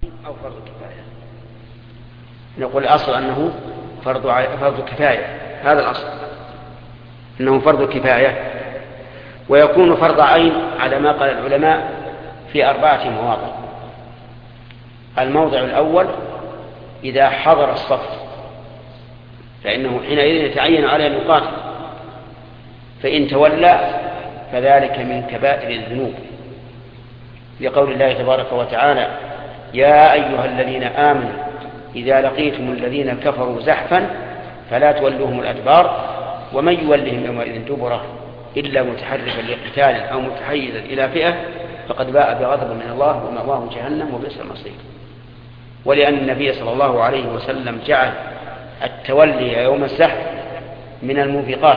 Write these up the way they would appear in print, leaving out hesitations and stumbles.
أو فرض كفاية؟ نقول الأصل أنه فرض كفاية، هذا الأصل أنه فرض كفاية، ويكون فرض عين على ما قال العلماء في 4 مواضع. الموضع الأول إذا حضر الصف، فإنه حينئذ يتعين عليه أن يقاتل، فإن تولى فذلك من كبائر الذنوب، لقول الله تبارك وتعالى: يا أيها الذين آمنوا إذا لقيتم الذين كفروا زحفا فلا تولوهم الأدبار ومن يولهم يومئذ دبره إلا متحرفا لقتال أو متحيزا إلى فئة فقد باء بغضب من الله ومأواه جهنم وبئس المصير. ولأن النبي صلى الله عليه وسلم جعل التولي يوم الزحف من الموبقات.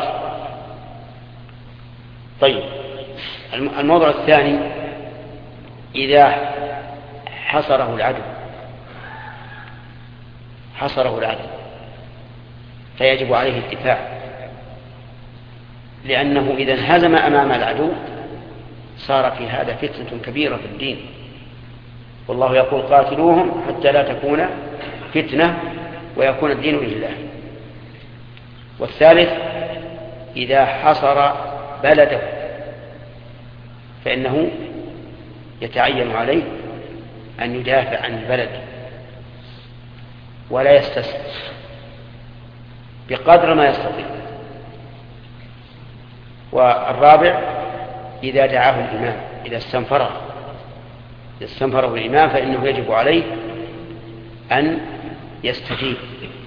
طيب، الموضوع الثاني إذا حصره العدو فيجب عليه الدفاع، لأنه إذا انهزم أمام العدو صار في هذا فتنة كبيرة في الدين، والله يقول: قاتلوهم حتى لا تكون فتنة ويكون الدين لله. والثالث إذا حصر بلده فإنه يتعين عليه أن يدافع عن البلد ولا يستسلم بقدر ما يستطيع. والرابع إذا دعاه الإمام، إذا استنفره الإمام فإنه يجب عليه أن يستجيب.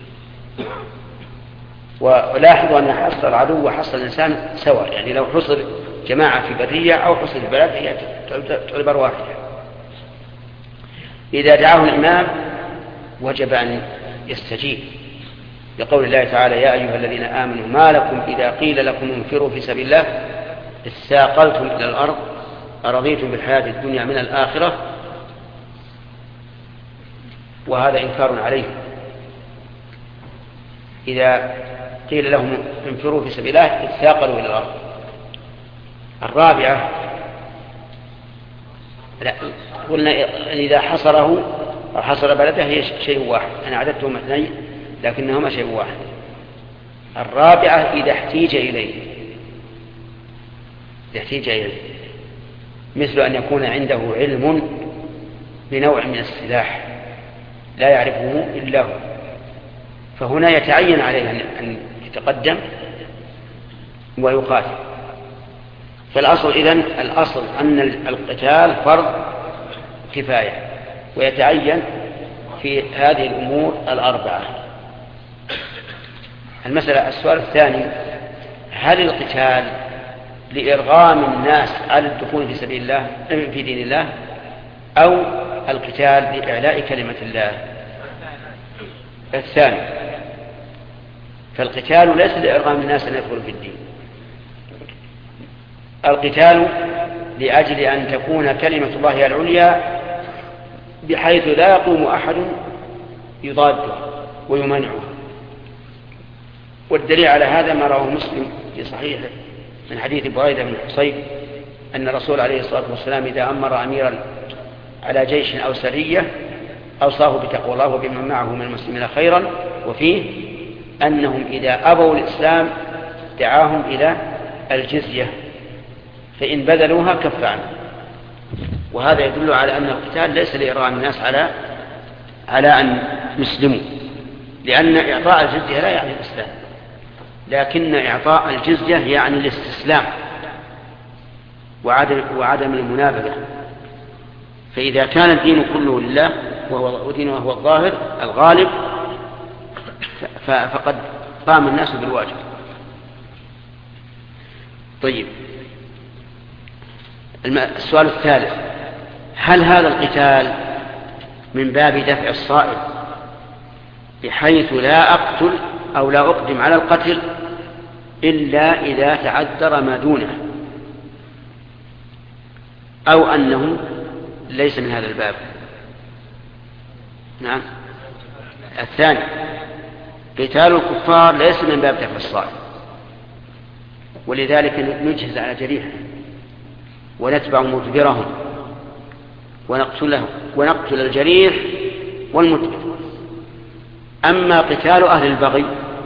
ولاحظوا أن حصر العدو وحصر الإنسان سواء، يعني لو حصر جماعة في برية أو حصر البلد هي تعتبر واحدة. إذا دعاه الإمام وجب أن يستجيب، لقول الله تعالى: يا أيها الذين آمنوا ما لكم إذا قيل لكم انفروا في سبيل الله اثاقلتم إلى الأرض أرضيتم بالحياة الدنيا من الآخرة. وهذا إنكار عليه. إذا قيل لهم انفروا في سبيل الله اثاقلوا إلى الأرض. الرابعة قلنا إذا حصره أو حصر بلده هي شيء واحد، أنا عددتهم 2 لكنهما شيء واحد. الرابعة إذا احتيج إليه، مثل أن يكون عنده علم بنوع من السلاح لا يعرفه إلا هو، فهنا يتعين عليه أن يتقدم ويقاتل. فالأصل الأصل أن القتال فرض كفاية ويتعين في هذه الأمور 4. السؤال الثاني: هل القتال لإرغام الناس على الدخول في سبيل الله في دين الله، أو القتال لإعلاء كلمة الله؟ الثاني. فالقتال ليس لإرغام الناس أن يدخلوا في الدين، القتال لأجل أن تكون كلمة الله العليا بحيث لا يقوم أحد يضاده ويمنعه. والدليل على هذا ما رواه مسلم في صحيحه من حديث بريدة بن حصيب أن الرسول عليه الصلاة والسلام إذا أمر أميرا على جيش أو سرية أوصاه بتقوى الله وبمن معه من المسلمين خيرا، وفيه أنهم إذا أبوا الإسلام دعاهم إلى الجزية فإن بذلوها كف عنه. وهذا يدل على أن القتال ليس لإرغام الناس على أن يسلموا، لأن إعطاء الجزية لا يعني الإسلام، لكن إعطاء الجزية يعني الاستسلام وعدم المنابذة. فإذا كان الدين كله لله ودينه هو الظاهر الغالب فقد قام الناس بالواجب. طيب، السؤال الثالث: هل هذا القتال من باب دفع الصائل بحيث لا أقتل أو لا أقدم على القتل إلا إذا تعذر ما دونه، أو أنه ليس من هذا الباب؟ نعم، الثاني. قتال الكفار ليس من باب دفع الصائل، ولذلك نجهز على جريحه ونتبع مدبرهم ونقتل الجريح والمتبع. أما قتال أهل البغي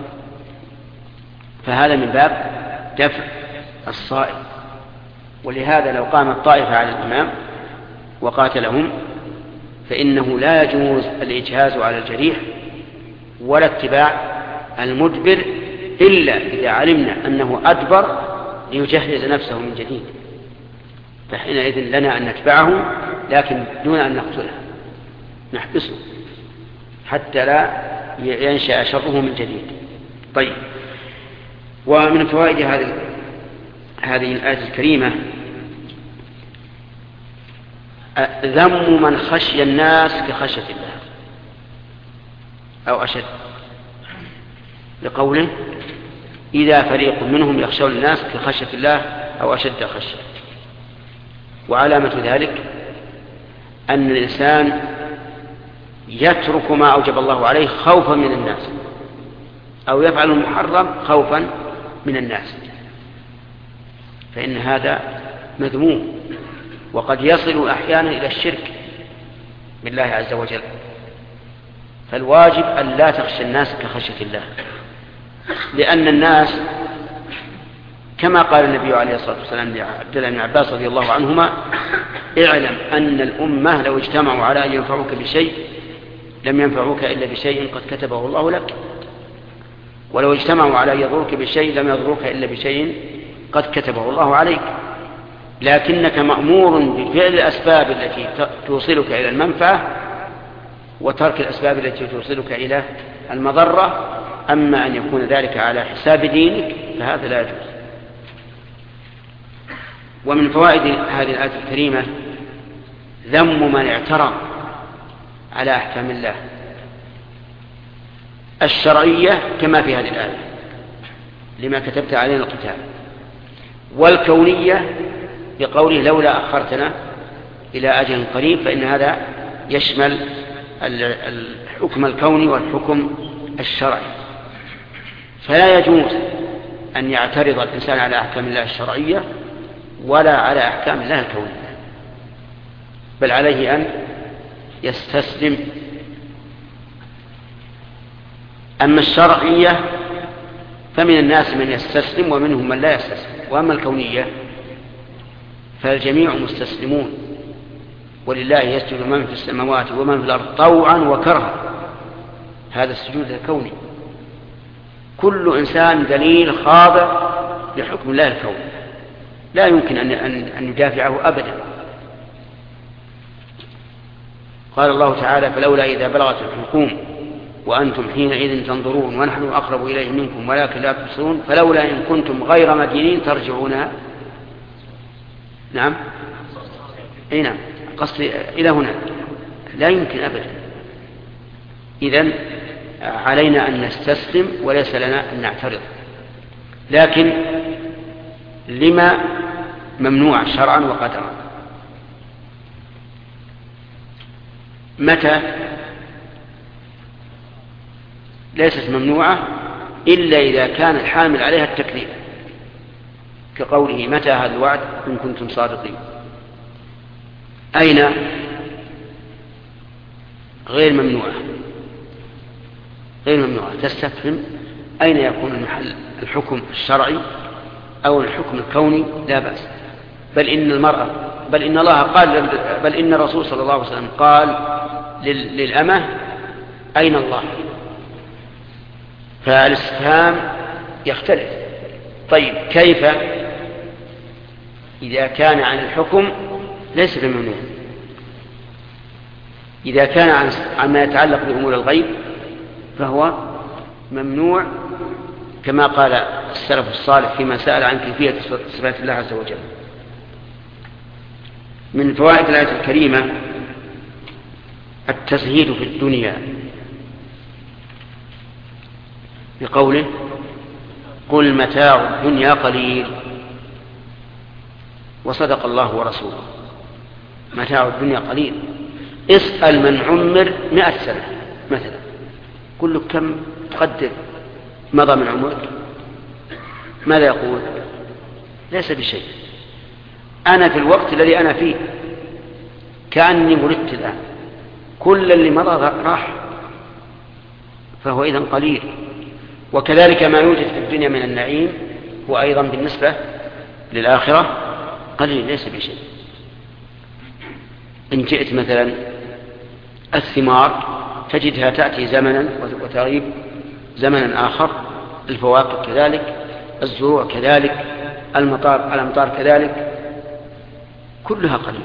فهذا من باب دفع الصائل، ولهذا لو قامت طائفة على الإمام وقاتلهم فإنه لا يجوز الإجهاز على الجريح ولا اتباع المدبر إلا إذا علمنا أنه أدبر ليجهز نفسه من جديد، فحينئذ لنا أن نتبعه لكن دون أن نقتله، نحبسه حتى لا ينشأ شره من جديد. طيب، ومن فوائد هذه الآية الكريمة ذم من خشي الناس كخشية الله أو أشد، لقوله إذا فريق منهم يخشون الناس كخشية الله أو أشد خشية. وعلامة ذلك أن الإنسان يترك ما أوجب الله عليه خوفا من الناس، أو يفعل المحرم خوفا من الناس، فإن هذا مذموم، وقد يصل أحيانا إلى الشرك بالله عز وجل. فالواجب أن لا تخشى الناس كخشية الله، لأن الناس كما قال النبي عليه الصلاة والسلام لعبد الله بن عباس رضي الله عنهما: اعلم أن الأمة لو اجتمعوا على أن ينفعوك بشيء لم ينفعوك إلا بشيء قد كتبه الله لك، ولو اجتمعوا على أن يضروك بشيء لم يضروك إلا بشيء قد كتبه الله عليك، لكنك مأمور بفعل الأسباب التي توصلك إلى المنفعة وترك الأسباب التي توصلك إلى المضرة. أما أن يكون ذلك على حساب دينك فهذا لا يجوز. ومن فوائد هذه الآية الكريمة ذم من اعترض على أحكام الله الشرعية كما في هذه الآية لما كتبت علينا القتال، والكونية بقوله لولا أخرتنا إلى أجل قريب، فإن هذا يشمل الحكم الكوني والحكم الشرعي. فلا يجوز أن يعترض الإنسان على أحكام الله الشرعية ولا على أحكام الله الكونية، بل عليه أن يستسلم. أما الشرعية فمن الناس من يستسلم ومنهم من لا يستسلم، وأما الكونية فالجميع مستسلمون، ولله يسجد من في السماوات ومن في الأرض طوعا وكرها، هذا السجود الكوني. كل إنسان دليل خاضع لحكم الله الكوني، لا يمكن أن يدافعه أبدا. قال الله تعالى: فلولا إذا بلغت الحلقوم وأنتم حينئذ تنظرون ونحن أقرب إليه منكم ولكن لا تبصرون فلولا إن كنتم غير مدينين ترجعونها. نعم، أي نعم، قصدي إلى هنا لا يمكن أبدا. إذن علينا أن نستسلم وليس لنا أن نعترض، لكن لما ممنوع شرعا وقدرا. متى ليست ممنوعة إلا إذا كان الحامل عليها التكذيب، كقوله: متى هذا الوعد إن كنتم صادقين. أين غير ممنوعة؟ غير ممنوعة تستفهم أين يكون المحل، الحكم الشرعي أو الحكم الكوني لا بأس. بل إن الله قال، بل إن الرسول صلى الله عليه وسلم قال للأمة: أين الله؟ فالاستفهام يختلف. طيب، كيف إذا كان عن الحكم ليس بممنوع؟ إذا كان عما يتعلق بأمور الغيب فهو ممنوع، كما قال السلف الصالح فيما سأل عن كيفية صفات الله عز وجل. من فوائد الآية الكريمة التزهيد في الدنيا، بقوله: قل متاع الدنيا قليل. وصدق الله ورسوله، متاع الدنيا قليل. اسأل من عمر 100 سنة مثلا، قل له كم تقدر مضى من عمرك، ماذا يقول؟ ليس بشيء، أنا في الوقت الذي أنا فيه كأني ولدت الآن، كل اللي مضى راح، فهو إذن قليل. وكذلك ما يوجد في الدنيا من النعيم هو أيضا بالنسبة للآخرة قليل، ليس بشيء. إن جئت مثلا الثمار تجدها تأتي زمنا وتغيب زمنا آخر، الفواكه كذلك، الزروع كذلك، الأمطار كذلك، كلها قليل.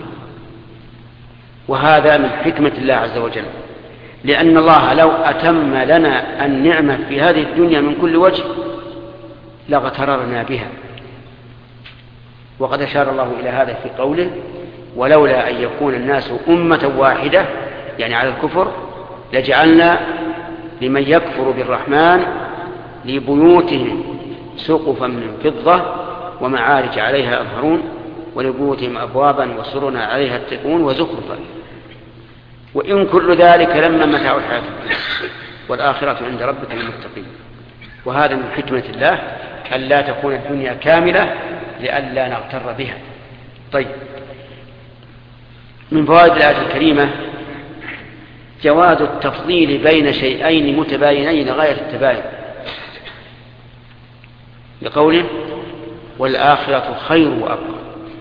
وهذا من حكمة الله عز وجل، لأن الله لو أتم لنا النعمة في هذه الدنيا من كل وجه لاغتررنا بها. وقد أشار الله إلى هذا في قوله: ولولا أن يكون الناس أمة واحدة، يعني على الكفر، لجعلنا لمن يكفر بالرحمن لبيوتهم سقفا من فضة ومعارج عليها يظهرون ولبيوتهم أبوابا وسرنا عليها يتقون وزخرفا وإن كل ذلك لما متاع الحياة الدنيا والآخرة عند ربك للمتقين. وهذا من حكمة الله أن لا تكون الدنيا كاملة لئلا نغتر بها. طيب، من فوائد الآية الكريمة جواز التفضيل بين شيئين متباينين غاية التباين، لقوله: والآخرة خير وأبقى،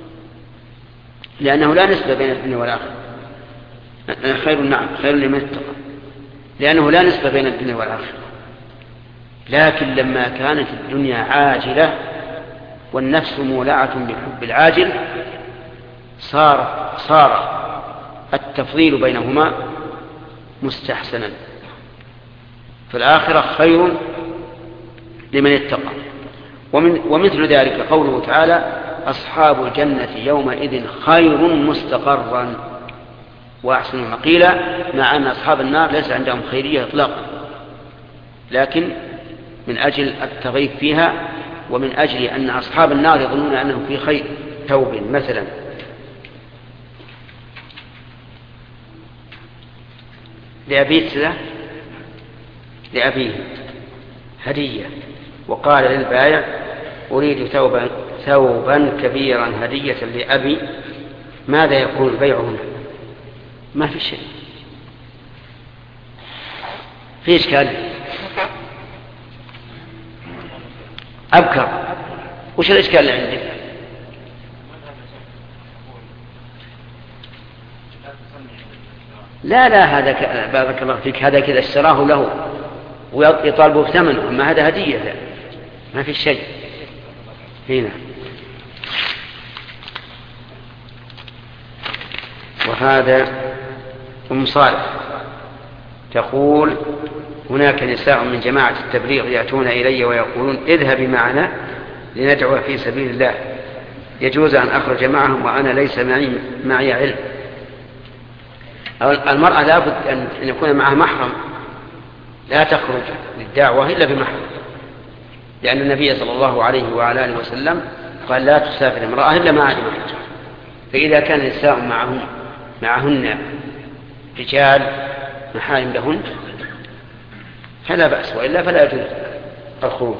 لأنه لا نسبة بين الدنيا والآخرة. خير، نعم، خير لمن اتقى، لأنه لا نسبة بين الدنيا والآخرة. لكن لما كانت الدنيا عاجلة والنفس مولعة بالحب العاجل صار التفضيل بينهما مستحسنا، فالآخرة خير لمن اتقى. ومثل ذلك قوله تعالى: أصحاب الجنة يومئذ خير مستقرا وأحسن مقيلا، مع أن أصحاب النار ليس عندهم خيرية إطلاقا، لكن من أجل التغيب فيها ومن أجل أن أصحاب النار يظنون أنهم في خير. توب مثلا، لأبيه هدية، وقال للبائع: أريد ثوبا كبيرا هدية لأبي، ماذا يكون البيع هنا؟ ما في شيء، في إشكال. أبكر، وش الإشكال اللي عندك؟ لا هذا بارك الله فيك، هذا كذا اشتراه له ويطالبه بثمنه، أما هذا هدية ما في شيء هنا. وهذا أم صالح تقول: هناك نساء من جماعة التبليغ يأتون إلي ويقولون: اذهبي معنا لندعو في سبيل الله، يجوز أن أخرج معهم وأنا ليس معي علم. المرأة لابد أن يكون معها محرم، لا تخرج للدعوة إلا بمحرم، لأن النبي صلى الله عليه وعلى آله وسلم قال: لا تسافر امرأة إلا مع محرم. فإذا كان النساء معهن رجال محارم لهن فلا بأس، وإلا فلا يجوز الخروج.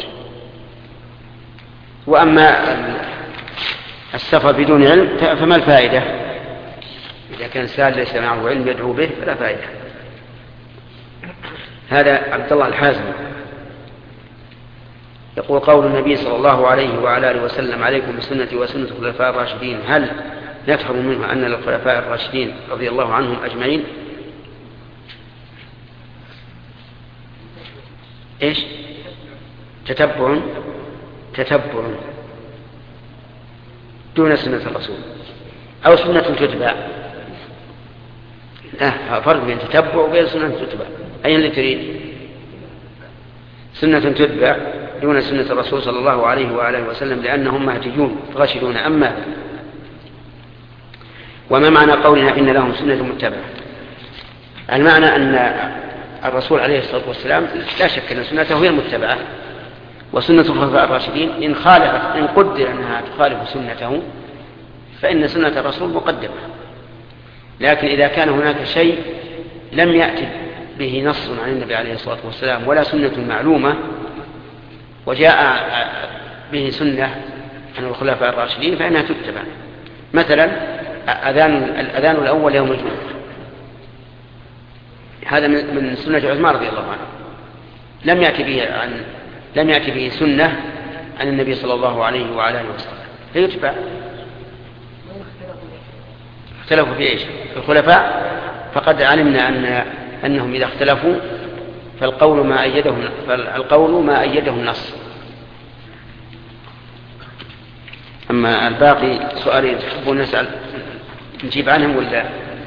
وأما السفر بدون علم فما الفائدة؟ إذا كان سال ليس معه علم يدعو به فلا فائدة. هذا عبد الله الحازمي يقول: قول النبي صلى الله عليه وعلى آله وسلم: عليكم بسنتي وسنة الخلفاء الراشدين، هل نفهم منه أن للخلفاء الراشدين رضي الله عنهم أجمعين؟ إيش؟ تتبع دون سنة الرسول أو سنة تتبع. فرق بين تتبع وبين سنة تتبع. أي اللي تريد؟ سنة تتبع دون سنة الرسول صلى الله عليه وآله وسلم، لأنهم مهديون راشدون. أما وما معنى قولنا إن لهم سنة متبعة؟ المعنى أن الرسول عليه الصلاة والسلام لا شك أن سنته هي المتبعة، وسنة الخلفاء الراشدين إن قدر أنها تخالف سنته فإن سنة الرسول مقدمة. لكن إذا كان هناك شيء لم يأتي به نص عن النبي عليه الصلاة والسلام ولا سنة معلومة وجاء به سنة عن الخلفاء الراشدين فإنها تتبع. مثلا الأذان الأول يوم الجمعة، هذا من سنة عثمان رضي الله عنه، لم يأتي به سنة عن النبي صلى الله عليه وعلى آله وسلم، فيتبع. اختلفوا في ايش؟ الخلفاء، فقد علمنا أنهم إذا اختلفوا فالقول ما أيده النص. أما الباقي سؤالين تحبون نسأل نجيب عنهم ولا؟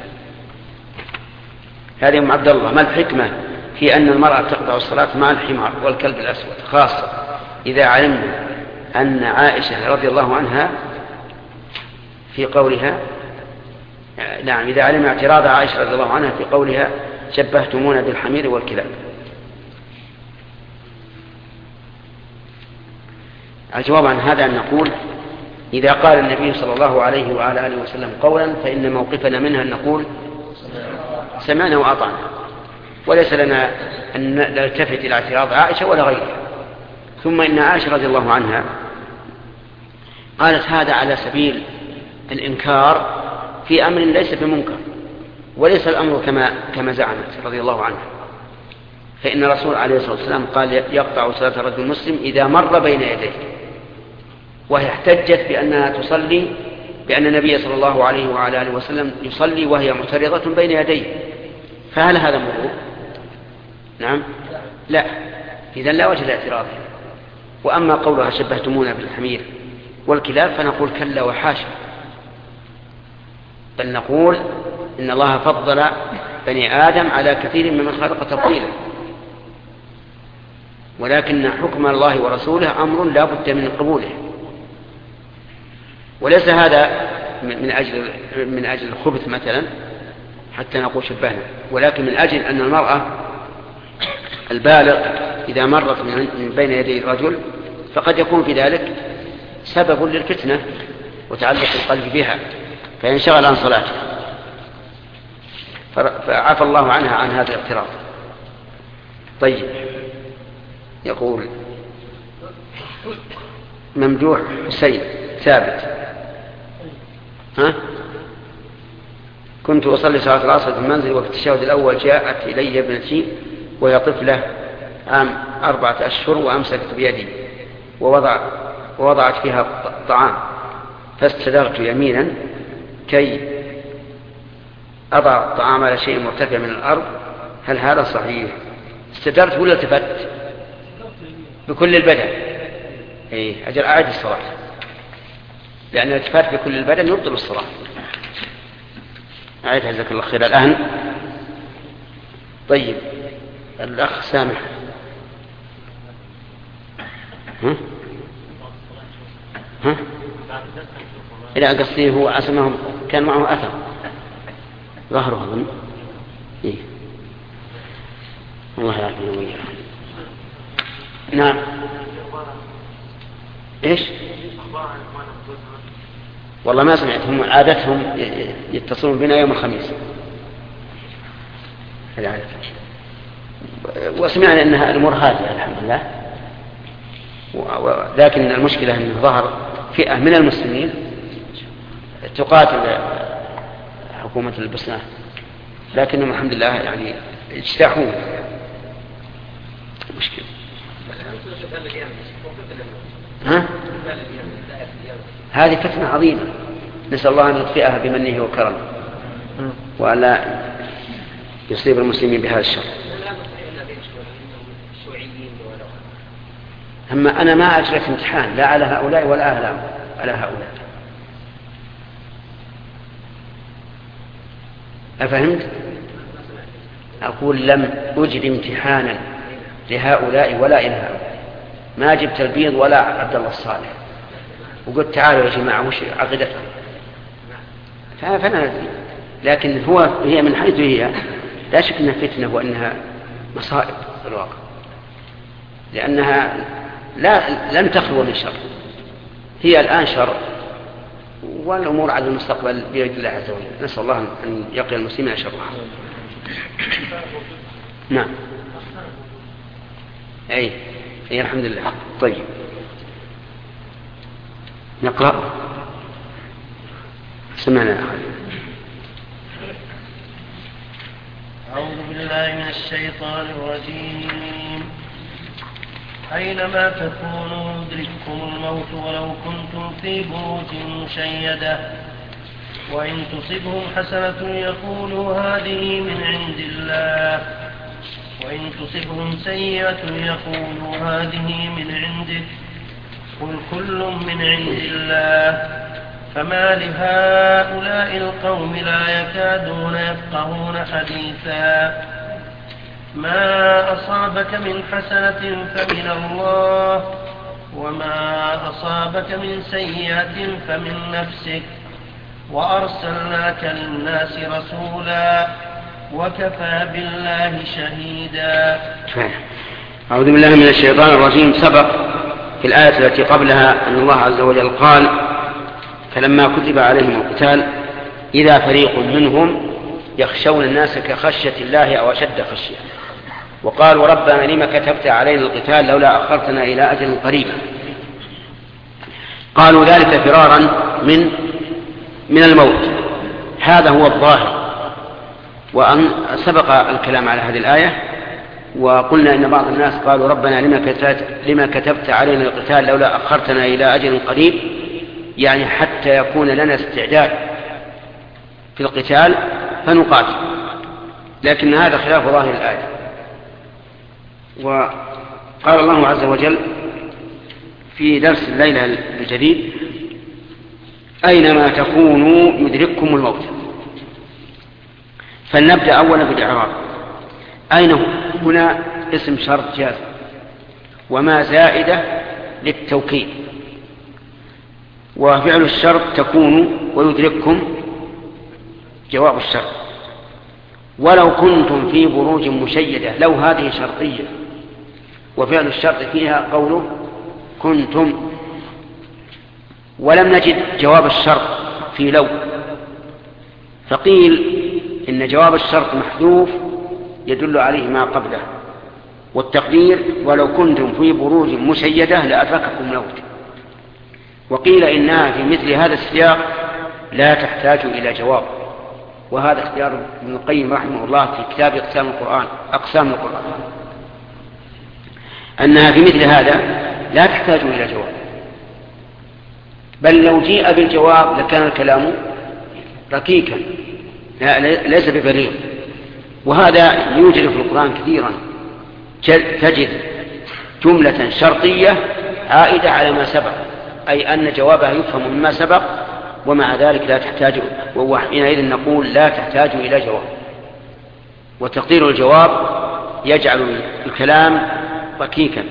هذه أم عبد الله: ما الحكمة في أن المرأة تقطع الصلاة مع الحمار والكلب الأسود، خاصة إذا علمنا أن عائشة رضي الله عنها في قولها، نعم، إذا علم اعتراض عائشة رضي الله عنها في قولها شبهتمونا بالحمير والكلاب. الجواب عن هذا أن نقول: إذا قال النبي صلى الله عليه وعلى آله وسلم قولا فإن موقفنا منها أن نقول سمعنا وأطعنا، وليس لنا أن نلتفت إلى اعتراض عائشة ولا غيرها. ثم إن عائشة رضي الله عنها قالت هذا على سبيل الإنكار في أمر ليس بمنكر، وليس الأمر كما زعمت رضي الله عنها، فإن الرسول عليه الصلاة والسلام قال يقطع صلاة الرجل المسلم إذا مر بين يديه، وهي احتجت بأنها تصلي بأن النبي صلى الله عليه وعلى آله وسلم يصلي وهي معترضة بين يديه، فهل هذا مرور؟ نعم، لا، إذن لا وجه لاعتراضه. وأما قولها شبهتمونا بالحمير والكلاب فنقول كلا وحاشا، بل نقول إن الله فضل بني آدم على كثير ممن خلق تفضيلا، ولكن حكم الله ورسوله أمر لا بد من قبوله، وليس هذا من أجل الخبث مثلا حتى نقول شبهنا، ولكن من أجل أن المرأة البالغ إذا مرت من بين يدي الرجل فقد يكون في ذلك سبب للفتنة وتعلق القلب بها فينشغل عن صلاته، فعفى الله عنها عن هذا الاعتراض. طيب، يقول ممدوح حسين ثابت: كنت أصلي صلاة العصر في المنزل، وفي التشهد الأول جاءت إلي ابنتي وهي طفلة عام 4 أشهر، وأمسكت بيدي ووضعت فيها طعام، فاستدرت يمينا كي أضع الطعام على شيء مرتفع من الأرض، هل هذا صحيح؟ استدرت ولا التفت؟ بكل البدن. أجل أعد الصلاة، لأن الالتفات بكل البدن يبطل الصلاة. أعيدها جزاك الله خير الآن. طيب، الأخ سامح. إلى قصده هو أسمهم كان معه أثر ظهره أظن. الله يعافيه وإياه. نعم. إيش؟ والله ما سمعت، هم عادتهم يتصلون بنا يوم الخميس، وسمعنا أنها الأمور هادئة الحمد لله، لكن المشكلة أن ظهر فئة من المسلمين تقاتل حكومة البوسنة، لكنهم الحمد لله يعني اجتاحون. مشكلة. هذه فتنة عظيمة، نسأل الله أن يطفئها بمنه وكرمه وألا يصيب المسلمين بهذا الشر. أما أنا ما أجريت امتحان لا على هؤلاء ولا على هؤلاء، أفهمت؟ أقول لم أجر امتحانا لهؤلاء ولا إلى هؤلاء، ما جبت البيض ولا عبد الله الصالح وقلت تعالوا يا جماعة وش عقيدتكم، فأنا أدري، لكن هي من حيث هي لا شك أنها فتنة وأنها مصائب في الواقع، لأنها لن تخلو من شر، هي الآن شر، والأمور على المستقبل بيد الله عز وجل، نسأل الله أن يقي المسلمين شرها. نعم. أي الحمد لله. طيب، نقرأ. سمعنا. أعوذ بالله من الشيطان الرجيم. أينما تكونوا يدرككم الموت ولو كنتم في بروج مشيدة وإن تصبهم حسنة يقولوا هذه من عند الله وإن تصبهم سيئة يقولوا هذه من عندك قل كل من عند الله فما لهؤلاء القوم لا يكادون يفقهون حديثا ما أصابك من حسنة فمن الله وما أصابك من سيئة فمن نفسك وأرسلناك للناس رسولا وكفى بالله شهيدا. أعوذ بالله من الشيطان الرجيم. سبق في الآية التي قبلها أن الله عز وجل قال فلما كتب عليهم القتال إذا فريق منهم يخشون الناس كخشية الله أو أشد خشية وقالوا ربنا لما كتبت علينا القتال لولا أخرتنا إلى أجل قريب. قالوا ذلك فرارا من الموت. هذا هو الظاهر. وأن سبق الكلام على هذه الآية وقلنا إن بعض الناس قالوا ربنا لما كتبت علينا القتال لولا أخرتنا إلى أجل قريب، يعني حتى يكون لنا استعداد في القتال فنقاتل، لكن هذا خلاف ظاهر الآية. وقال الله عز وجل في درس الليلة الجديد أينما تكونوا يدرككم الموت. فلنبدأ أولا بالإعراب. أين هنا اسم شرط جازم وما زائدة للتوكيد، وفعل الشرط تكون ويدرككم جواب الشرط. ولو كنتم في بروج مشيدة، لو هذه شرطية وفعل الشرط فيها قوله كنتم، ولم نجد جواب الشرط في لو، فقيل إن جواب الشرط محذوف يدل عليه ما قبله، والتقدير ولو كنتم في بروج مشيدة لأدرككم الموت. وقيل إنها في مثل هذا السياق لا تحتاج إلى جواب، وهذا اختيار ابن القيم رحمه الله في كتاب أقسام القرآن أنها في مثل هذا لا تحتاج إلى جواب، بل لو جيء بالجواب لكان الكلام ركيكا ليس ببليغ. وهذا يوجد في القرآن كثيرا، تجد جملة شرطية عائدة على ما سبق، أي أن جوابها يفهم مما سبق، ومع ذلك لا تحتاج، وحينئذ نقول لا تحتاج إلى جواب. وتقدير الجواب يجعل الكلام ركيكا.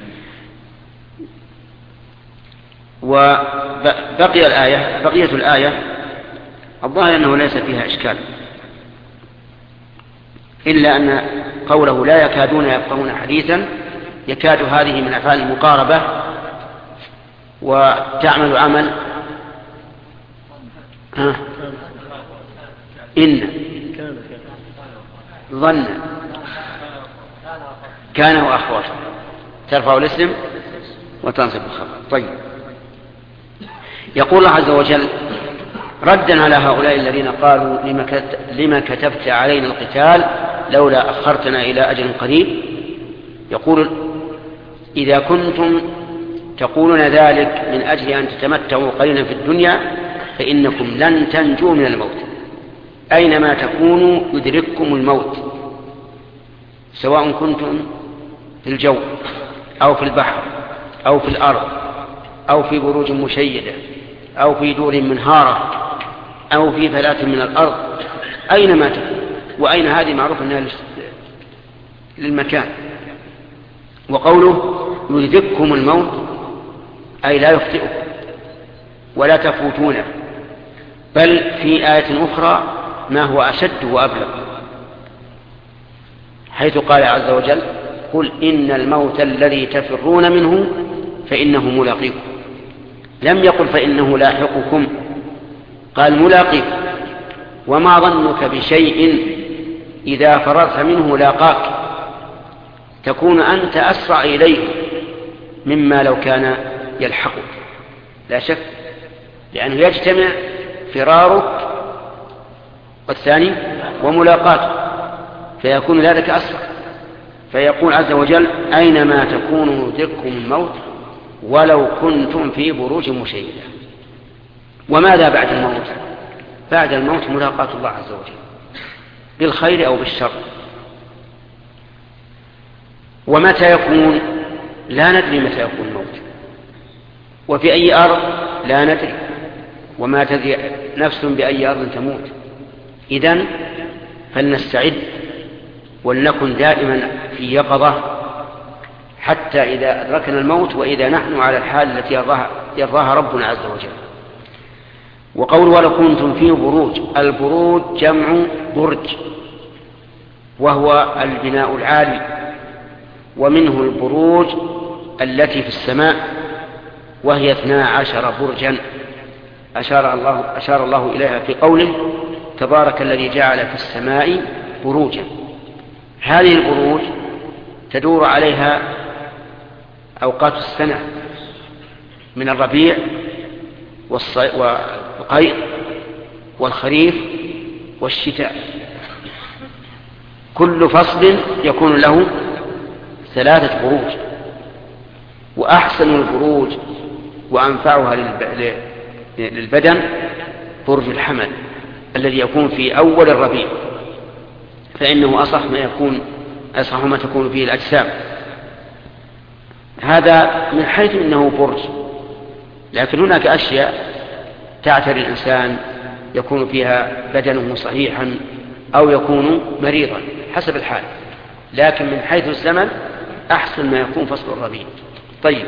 وبقية الآية الظاهر أنه ليس فيها إشكال، إلا أن قوله لا يكادون يفقهون حديثا، يكاد هذه من أفعال المقاربة وتعمل عمل إن ظن كان وأخواته، ترفع الاسم وتنصب الخبر. طيب، يقول الله عز وجل ردا على هؤلاء الذين قالوا لما كتبت علينا القتال لولا أخرتنا إلى أجل قريب، يقول إذا كنتم تقولون ذلك من أجل أن تتمتعوا قليلا في الدنيا فإنكم لن تنجوا من الموت. أينما تكونوا يدرككم الموت، سواء كنتم في الجو أو في البحر أو في الأرض أو في بروج مشيدة أو في دور منهارة أو في فلاة من الأرض، أينما تكون. وأين هذه معروف أنها للمكان. وقوله يدرككم الموت أي لا يخطئكم ولا تفوتونه، بل في آية أخرى ما هو أشد وأبلغ، حيث قال عز وجل قل إن الموت الذي تفرون منه فإنه ملاقيكم. لم يقل فإنه لاحقكم، قال ملاقيكم. وما ظنك بشيء إذا فررت منه لاقاك، تكون أنت أسرع إليه مما لو كان يلحقك، لا شك، لأنه يجتمع فرارك والثاني وملاقاتك. فيكون ذلك أسرع. فيقول عز وجل: أينما تكونوا يدرككم الموت ولو كنتم في بروج مشيدة. وماذا بعد الموت؟ بعد الموت ملاقاة الله عز وجل بالخير أو بالشر. ومتى يكون؟ لا ندري متى يكون الموت، وفي أي أرض لا ندري، وما تدري نفس بأي أرض تموت. إذن فلنستعد ولنكن دائما في يقظة حتى إذا أدركنا الموت، وإذا نحن على الحال التي يرضاها ربنا عز وجل. وقول ولو كنتم في بروج، البروج جمع برج، وهو البناء العالي، ومنه البروج التي في السماء وهي 12 برجا أشار الله إليها في قوله: تبارك الذي جعل في السماء بروجا. هذه البروج تدور عليها أوقات السنة من الربيع والقيء والخريف والشتاء، كل فصل يكون له 3 بروج. وأحسن البروج وأنفعها للبدن برج الحمل الذي يكون في أول الربيع، فإنه أصح ما تكون فيه الأجسام. هذا من حيث إنه برج، لكن هناك أشياء تعتري الإنسان يكون فيها بدنه صحيحا أو يكون مريضا حسب الحال، لكن من حيث الزمن أحسن ما يكون فصل الربيع. طيب،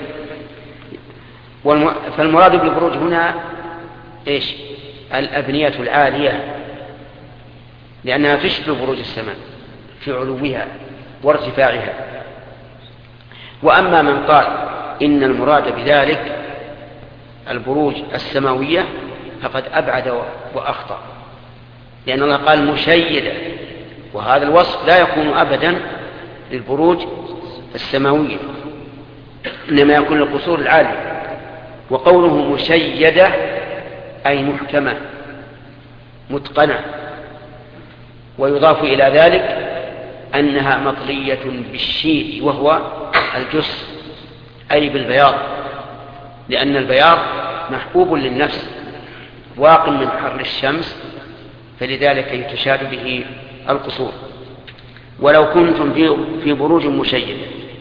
فالمراد بالبروج هنا إيش؟ الأبنية العالية، لأنها تشبه بروج السماء في علوها وارتفاعها. وأما من قال إن المراد بذلك البروج السماوية فقد أبعد وأخطأ، لأن الله قال مشيدة، وهذا الوصف لا يكون أبدا للبروج السماوية، إنما يكون للقصور العالية. وقوله مشيدة أي محكمة متقنة. ويضاف إلى ذلك أنها مطلية بالشيء وهو الجس، أي بالبياض، لأن البياض محبوب للنفس واق من حر الشمس، فلذلك يتشاد به القصور. ولو كنتم في بروج مشيدة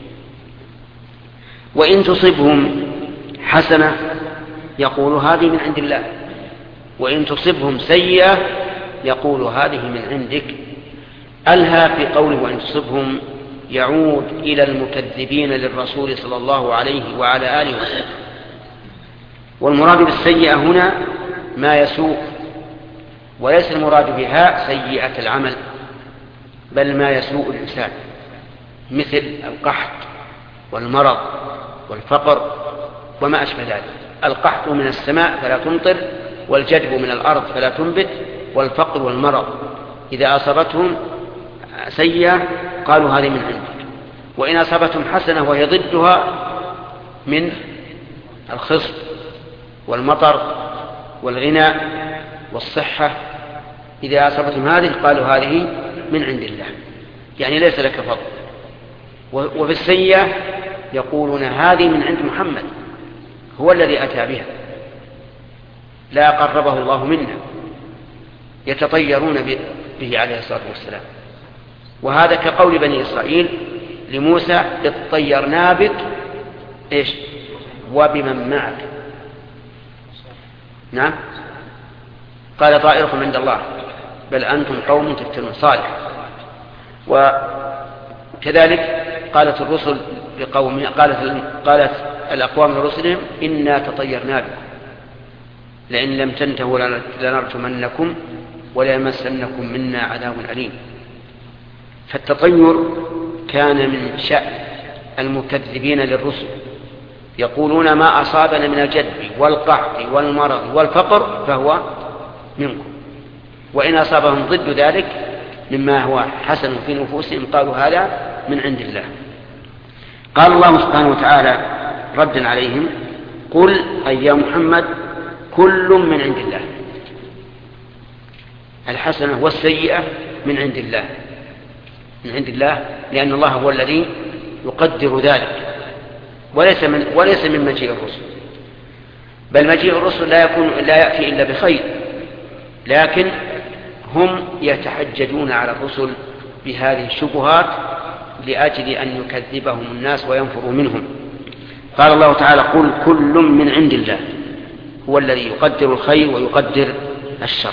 وإن تصبهم حسنة يقول هذه من عند الله، وإن تصبهم سيئة يقول هذه من عندك. ألها في قوله وإن تصبهم يعود إلى المكذبين للرسول صلى الله عليه وعلى آله وسلم. والمراد بالسيئة هنا ما يسوء، وليس المراد بها سيئة العمل، بل ما يسوء الإنسان، مثل القحط والمرض والفقر وما أشبه ذلك. القحط من السماء فلا تمطر، والجدب من الأرض فلا تنبت، والفقر والمرض إذا أصابتهم سيئة قالوا هذه من عندك، وإن أصابتهم حسنة وهي ضدها من الخصب والمطر والغنى والصحة، إذا أصابتهم هذه قالوا هذه من عند الله، يعني ليس لك فضل. وفي السيئة يقولون هذه من عند محمد، هو الذي أتى بها، لا قربه الله منا، يتطيرون به عليه الصلاة والسلام. وهذا كقول بني إسرائيل لموسى اطيرنا بك إيش وبمن معك. نعم، قال طائركم عند الله بل أنتم قوم تفتنون. صالح. وكذلك قالت الرسل لقومها، قالت الأقوام لرسلهم إنا تطيرنا بكم لئن لم تنتهوا لنرجمنكم وليمسنكم منا عذاب أليم. فالتطير كان من شأن المكذبين للرسل، يقولون ما أصابنا من الجدب والقحط والمرض والفقر فهو منكم، وإن أصابهم ضد ذلك مما هو حسن في نفوسهم قالوا هذا من عند الله. قال الله سبحانه وتعالى ردا عليهم قل أي يا محمد كل من عند الله، الحسنة والسيئة من عند الله، من عند الله، لأن الله هو الذي يقدر ذلك، وليس من مجيء الرسل. بل مجيء الرسل لا يأتي إلا بخير، لكن هم يتحججون على الرسل بهذه الشبهات لأجل أن يكذبهم الناس وينفروا منهم. قال الله تعالى: قل كل من عند الله، هو الذي يقدر الخير ويقدر الشر.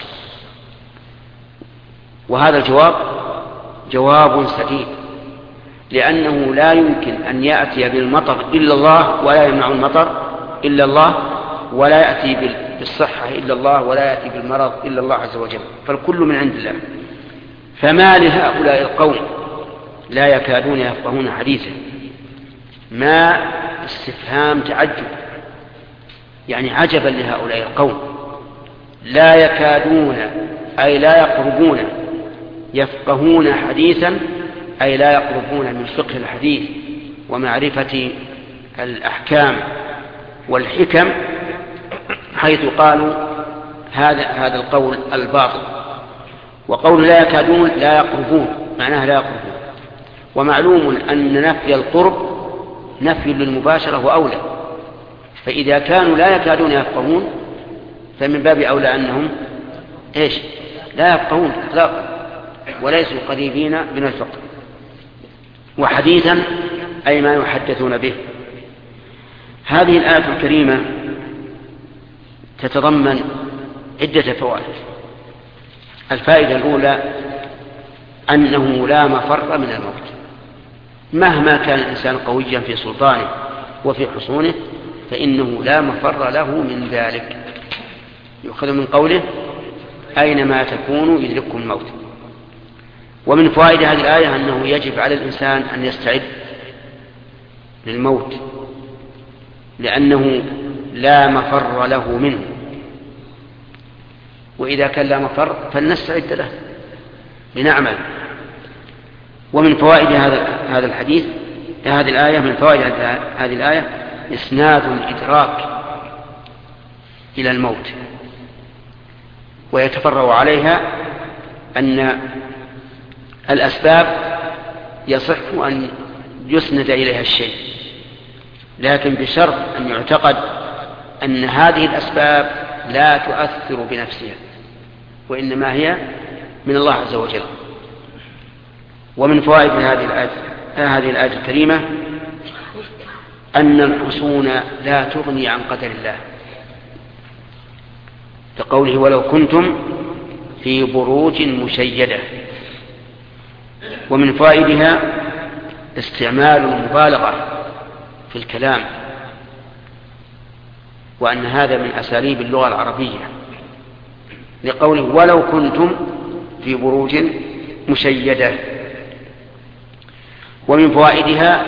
وهذا الجواب جواب سديد، لأنه لا يمكن أن يأتي بالمطر إلا الله، ولا يمنع المطر إلا الله، ولا يأتي بالصحة إلا الله، ولا يأتي بالمرض إلا الله عز وجل، فالكل من عند الله. فما لهؤلاء القوم لا يكادون يفقهون حديثا؟ ما استفهام تعجب، يعني عجبا لهؤلاء القوم، لا يكادون أي لا يقربون يفقهون حديثا، أي لا يقربون من فقه الحديث ومعرفة الأحكام والحكم، حيث قالوا هذا القول الباطل. وقول لا يكادون لا يقربون، معناها لا يقربون. ومعلوم أن نفي القرب نفي للمباشرة وأولى، فإذا كانوا لا يكادون يفقهون فمن باب أولى أنهم لا يفقهون إطلاقا، وليسوا قريبين من الفقه. وحديثا أي ما يحدثون به. هذه الآية الكريمة تتضمن عدة فوائد. الفائدة الأولى أنه لا مفر من الموت، مهما كان الإنسان قويا في سلطانه وفي حصونه فإنه لا مفر له من ذلك. يؤخذ من قوله: أينما تكونوا يدرككم الموت. ومن فوائد هذه الآية أنه يجب على الإنسان أن يستعد للموت، لأنه لا مفر له منه، وإذا كان لا مفر فلنستعد له لنعمل. ومن فوائد هذا الحديث هذه الآية، من فوائد هذه الآية إسناد الإدراك إلى الموت، ويتفرع عليها أن الأسباب يصح أن يسند إليها الشيء، لكن بشرط أن يعتقد أن هذه الأسباب لا تؤثر بنفسها، وإنما هي من الله عز وجل. ومن فوائد هذه الآية الكريمة أن الحصون لا تغني عن قدر الله، كقوله: ولو كنتم في بروج مشيدة. ومن فوائدها استعمال المبالغة في الكلام، وأن هذا من أساليب اللغة العربية، لقوله: ولو كنتم في بروج مشيدة. ومن فوائدها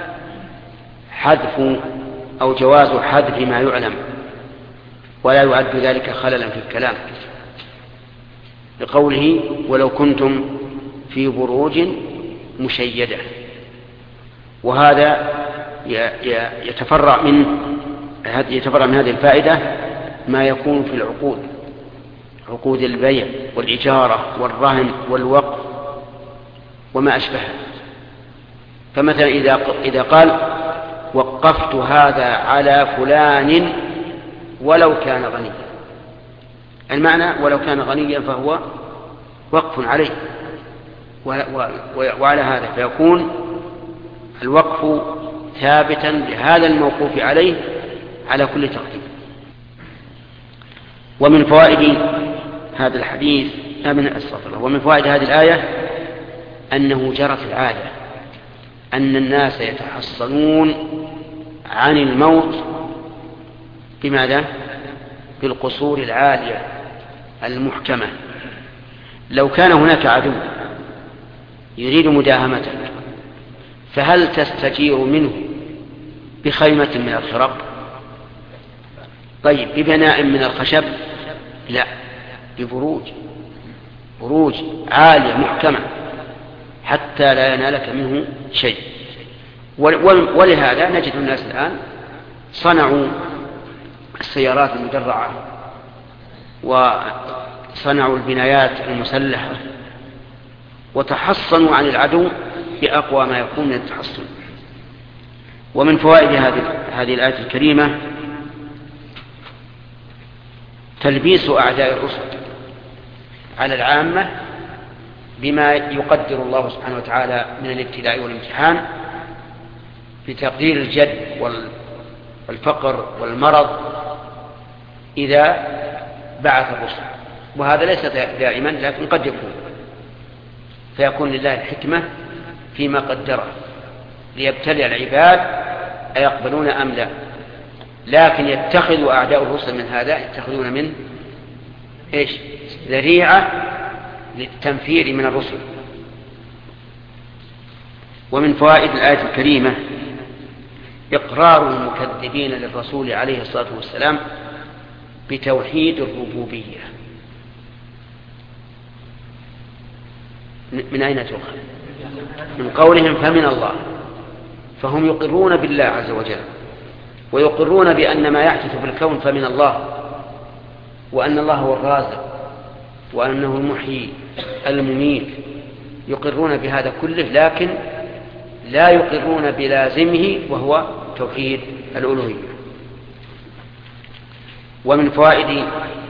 حذف أو جواز حذف ما يعلم، ولا يعد ذلك خللا في الكلام، لقوله: ولو كنتم في بروج مشيدة. وهذا يتفرع من هذه الفائدة ما يكون في العقود، عقود البيع والإجارة والرهن والوقف وما أشبهه. فمثلا إذا قال: وقفت هذا على فلان ولو كان غنيا، المعنى ولو كان غنيا فهو وقف عليه، وعلى هذا فيكون الوقف ثابتا لهذا الموقوف عليه على كل تقدير. ومن فوائد هذا الحديث ومن فوائد هذه الآية أنه جرت العادة أن الناس يتحصنون عن الموت بماذا؟ بالقصور العالية المحكمة. لو كان هناك عدو يريد مداهمتك، فهل تستجير منه بخيمة من الخرق؟ طيب، ببناء من الخشب؟ لا، ببروج عالية محكمة حتى لا ينالك منه شيء. ولهذا نجد الناس الآن صنعوا السيارات المدرعة وصنعوا البنايات المسلحة وتحصنوا عن العدو بأقوى ما يكون من التحصن. ومن فوائد هذه الآية الكريمة تلبيس أعداء الرسل على العامة بما يقدر الله سبحانه وتعالى من الابتلاء والامتحان بتقدير الجد والفقر والمرض إذا بعث الرسل. وهذا ليس دائما، لكن قد يكون، فيكون لله الحكمة فيما قدره ليبتلي العباد أيقبلون أم لا. لكن يتخذ أعداء الرسل من هذا، يتخذون من ذريعة للتنفير من الرسل. ومن فوائد الآية الكريمة إقرار المكذبين للرسول عليه الصلاة والسلام بتوحيد الربوبية. من أين تؤخذ؟ من قولهم فمن الله، فهم يقرون بالله عز وجل، ويقرون بأن ما يحدث في الكون فمن الله، وأن الله هو الرازق، وأنه المحيي المميت. يقرون بهذا كله، لكن لا يقرون بلازمه وهو توحيد الألوهية. ومن فوائد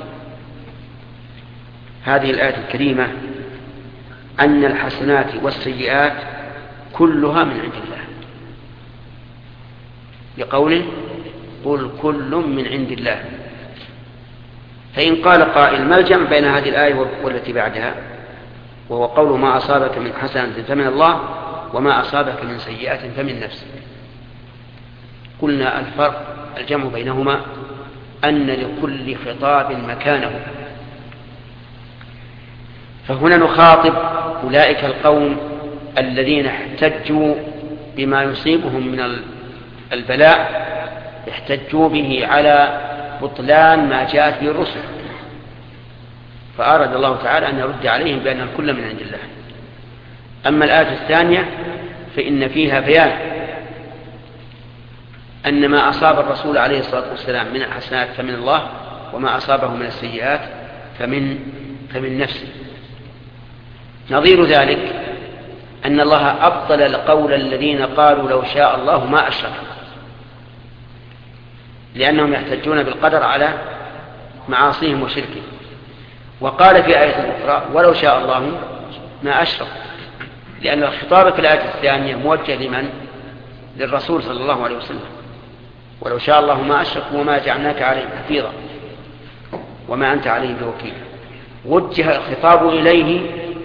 هذه الآية الكريمة أن الحسنات والسيئات كلها من عند الله، لقوله قل كل من عند الله. فإن قال قائل ما الجمع بين هذه الآية والتي بعدها، وهو قول ما أصابك من حسنة فمن الله وما أصابك من سيئة فمن نفسك. قلنا الجمع بينهما أن لكل خطاب مكانه، فهنا نخاطب أولئك القوم الذين احتجوا بما يصيبهم من البلاء، احتجوا به على بطلان ما جاءت به الرسل، فأراد الله تعالى أن يرد عليهم بأن الكل من عند الله. أما الآية الثانية فإن فيها بيان أن ما أصاب الرسول عليه الصلاة والسلام من الحسنات فمن الله، وما أصابه من السيئات فمن نفسه. نظير ذلك أن الله أبطل القول الذين قالوا لو شاء الله ما أشركوا، لأنهم يحتجون بالقدر على معاصيهم وشركهم. وقال في آية أخرى ولو شاء الله ما أشركوا، لأن الخطاب في الآية الثانية موجه لمن؟ للرسول صلى الله عليه وسلم. ولو شاء الله ما أشركوا وما جعلناك عليهم حفيظا وما أنت عليهم بوكيل. وجه الخطاب إليه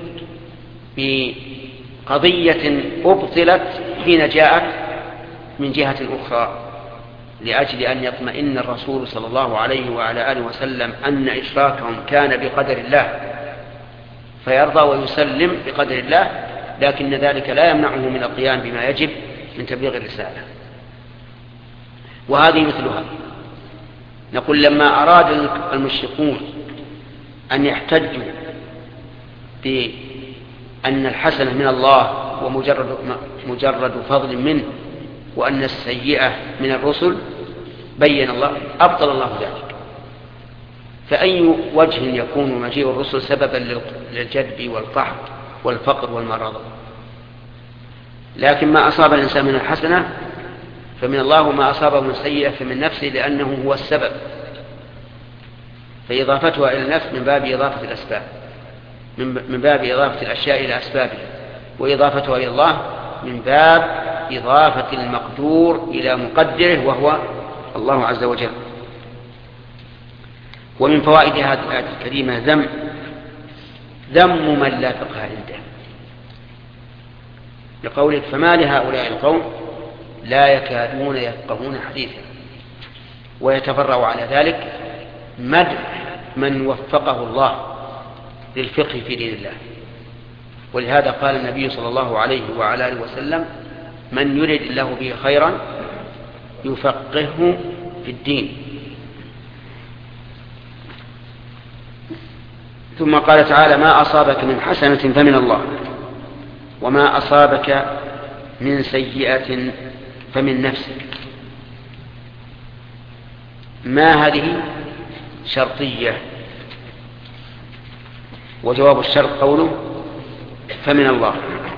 بقضية أبطلت حين جاءت من جهة أخرى، لأجل أن يطمئن الرسول صلى الله عليه وعلى آله وسلم أن إشراكهم كان بقدر الله، فيرضى ويسلم بقدر الله، لكن ذلك لا يمنعه من القيام بما يجب من تبليغ الرسالة. وهذه مثلها. نقول لما أراد المشركون أن يحتجوا بأن الحسنة من الله ومجرد فضل منه، وأن السيئة من الرسل، بين الله أبطل الله ذلك. فأي وجه يكون مجيء الرسل سببا للجدب والقحط والفقر والمرض؟ لكن ما أصاب الإنسان من الحسنة فمن الله، وما أصابه من السيئة فمن نفسه، لأنه هو السبب. فإضافتها إلى النفس من باب إضافة الأسباب، من باب إضافة الأشياء إلى أسبابها، وإضافتها إلى الله من باب إضافة المقدور إلى مقدره وهو الله عز وجل. ومن فوائد هذه الآية الكريمة ذم من لا فقه عنده، لقولك فما لهؤلاء القوم لا يكادون يفقهون حديثا. ويتفرع على ذلك مدح من وفقه الله للفقه في دين الله. ولهذا قال النبي صلى الله عليه وعلى آله وسلم من يرد الله به خيرا يفقهه في الدين. ثم قال تعالى ما أصابك من حسنة فمن الله وما أصابك من سيئة فمن نفسك. ما هذه شرطية، وجواب الشرط قوله فمن الله.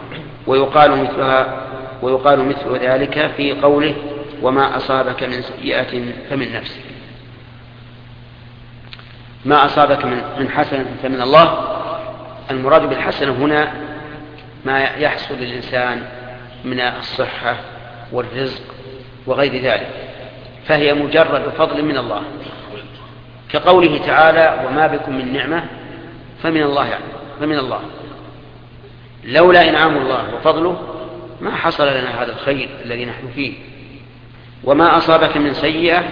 ويقال مثل ذلك في قوله وما أصابك من سيئة فمن نفسك. ما أصابك من حسنة فمن الله، المراد بالحسنة هنا ما يحصل للإنسان من الصحة والرزق وغير ذلك، فهي مجرد فضل من الله، كقوله تعالى وما بكم من نعمة فمن الله، يعني فمن الله. لولا إنعام الله وفضله ما حصل لنا هذا الخير الذي نحن فيه. وما أصابك من سيئة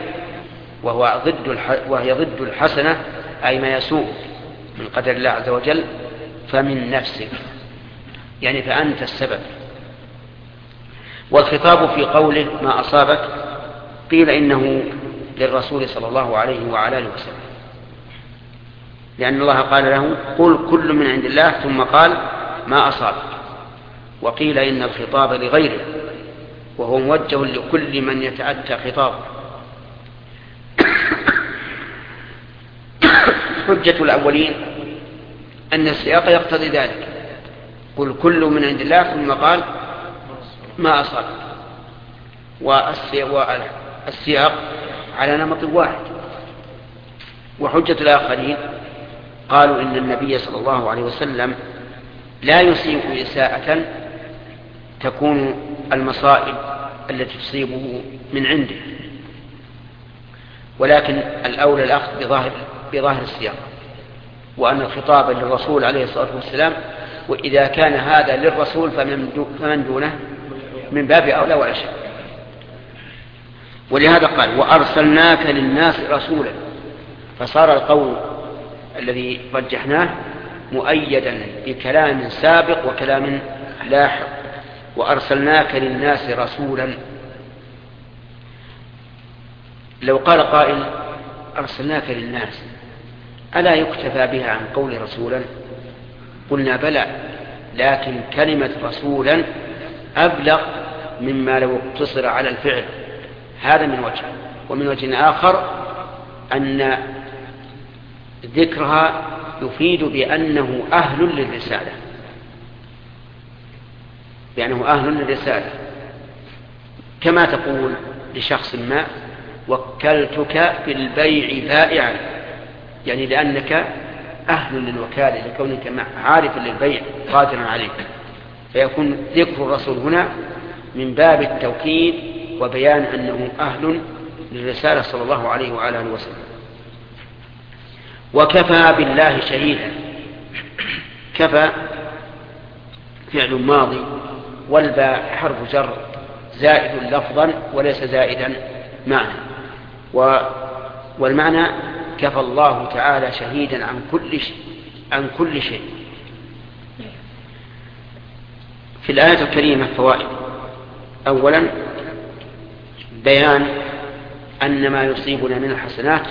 وهي ضد الحسنة، أي ما يسوء من قدر الله عز وجل، فمن نفسك، يعني فأنت السبب. والخطاب في قوله ما أصابك قيل إنه للرسول صلى الله عليه وعلى آله وسلم، لأن الله قال له قل كل من عند الله، ثم قال ما أصابك. وقيل إن الخطاب لغيره وهو موجه لكل من يتأتى خطابه. حجة الأولين أن السياق يقتضي ذلك، قل كل من عند الله ثم قال ما أصابك، والسياق على نمط واحد. وحجة الآخرين قالوا إن النبي صلى الله عليه وسلم لا يسيء إساءة تكون المصائب التي تصيبه من عنده، ولكن الأولى الأخذ بظاهر السياق، وأن الخطاب للرسول عليه الصلاة والسلام، وإذا كان هذا للرسول فمن دونه من باب أولى ولا شك. ولهذا قال وأرسلناك للناس رسولا، فصار القول الذي رجحناه مؤيدا بكلام سابق وكلام لاحق. وأرسلناك للناس رسولا، لو قال قائل أرسلناك للناس ألا يكتفى بها عن قول رسولا؟ قلنا بلى، لكن كلمة رسولا أبلغ مما لو اقتصر على الفعل. هذا من وجه. ومن وجه آخر أن ذكرها يفيد بأنه أهل للرسالة، بأنه أهل للرسالة، كما تقول لشخص ما وكلتك في البيع بائعا، يعني لأنك أهل للوكالة، لكونك عارفا للبيع قادرا عليه. فيكون ذكر الرسول هنا من باب التوكيد وبيان أنه أهل للرسالة صلى الله عليه وعلى آله وسلم. وكفى بالله شهيدا، كفى فعل ماضي والباء حرف جر زائد لفظا وليس زائدا معنى، والمعنى كفى الله تعالى شهيدا عن كل شيء. في الآية الكريمة فوائد. أولا بيان أن ما يصيبنا من الحسنات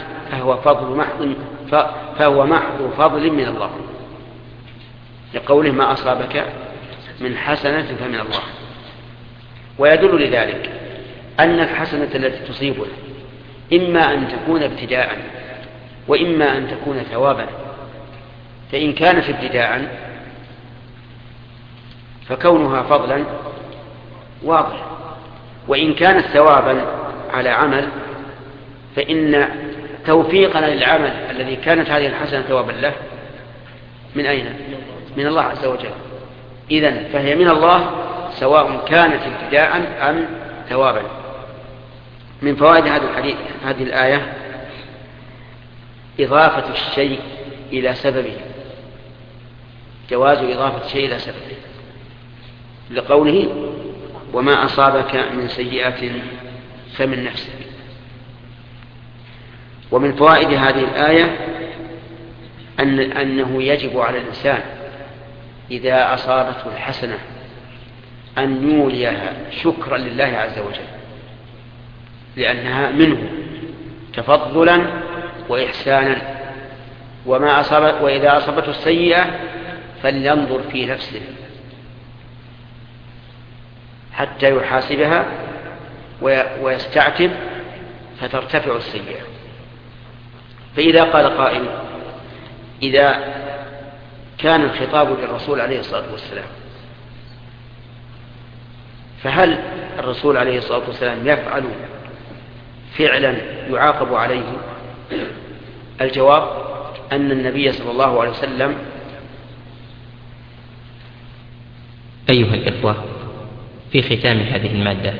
فهو محض فضل من الله، لقوله ما أصابك من حسنة فمن الله. ويدل لذلك أن الحسنة التي تصيبنا إما أن تكون ابتداء وإما أن تكون ثوابا. فإن كانت ابتداء فكونها فضلا واضح، وإن كانت ثوابا على عمل فإن توفيقنا للعمل الذي كانت هذه الحسنة ثوابا له من أين؟ من الله عز وجل. إذن فهي من الله سواء كانت ابتداء أم ثوابا. من فوائد هذه الآية إضافة الشيء إلى سببه، جواز إضافة الشيء إلى سببه، لقوله وما أصابك من سيئة فمن نفسك. ومن فوائد هذه الآية أنه يجب على الإنسان إذا أصابته الحسنة أن يوليها شكرا لله عز وجل، لأنها منه تفضلا وإحسانا. وإذا أصابته السيئة فلينظر في نفسه حتى يحاسبها ويستعتب فترتفع السيئة. فإذا قال قائل إذا كان الخطاب للرسول عليه الصلاة والسلام، فهل الرسول عليه الصلاة والسلام يفعل فعلا يعاقب عليه؟ الجواب أن النبي صلى الله عليه وسلم. أيها الإخوة، في ختام هذه المادة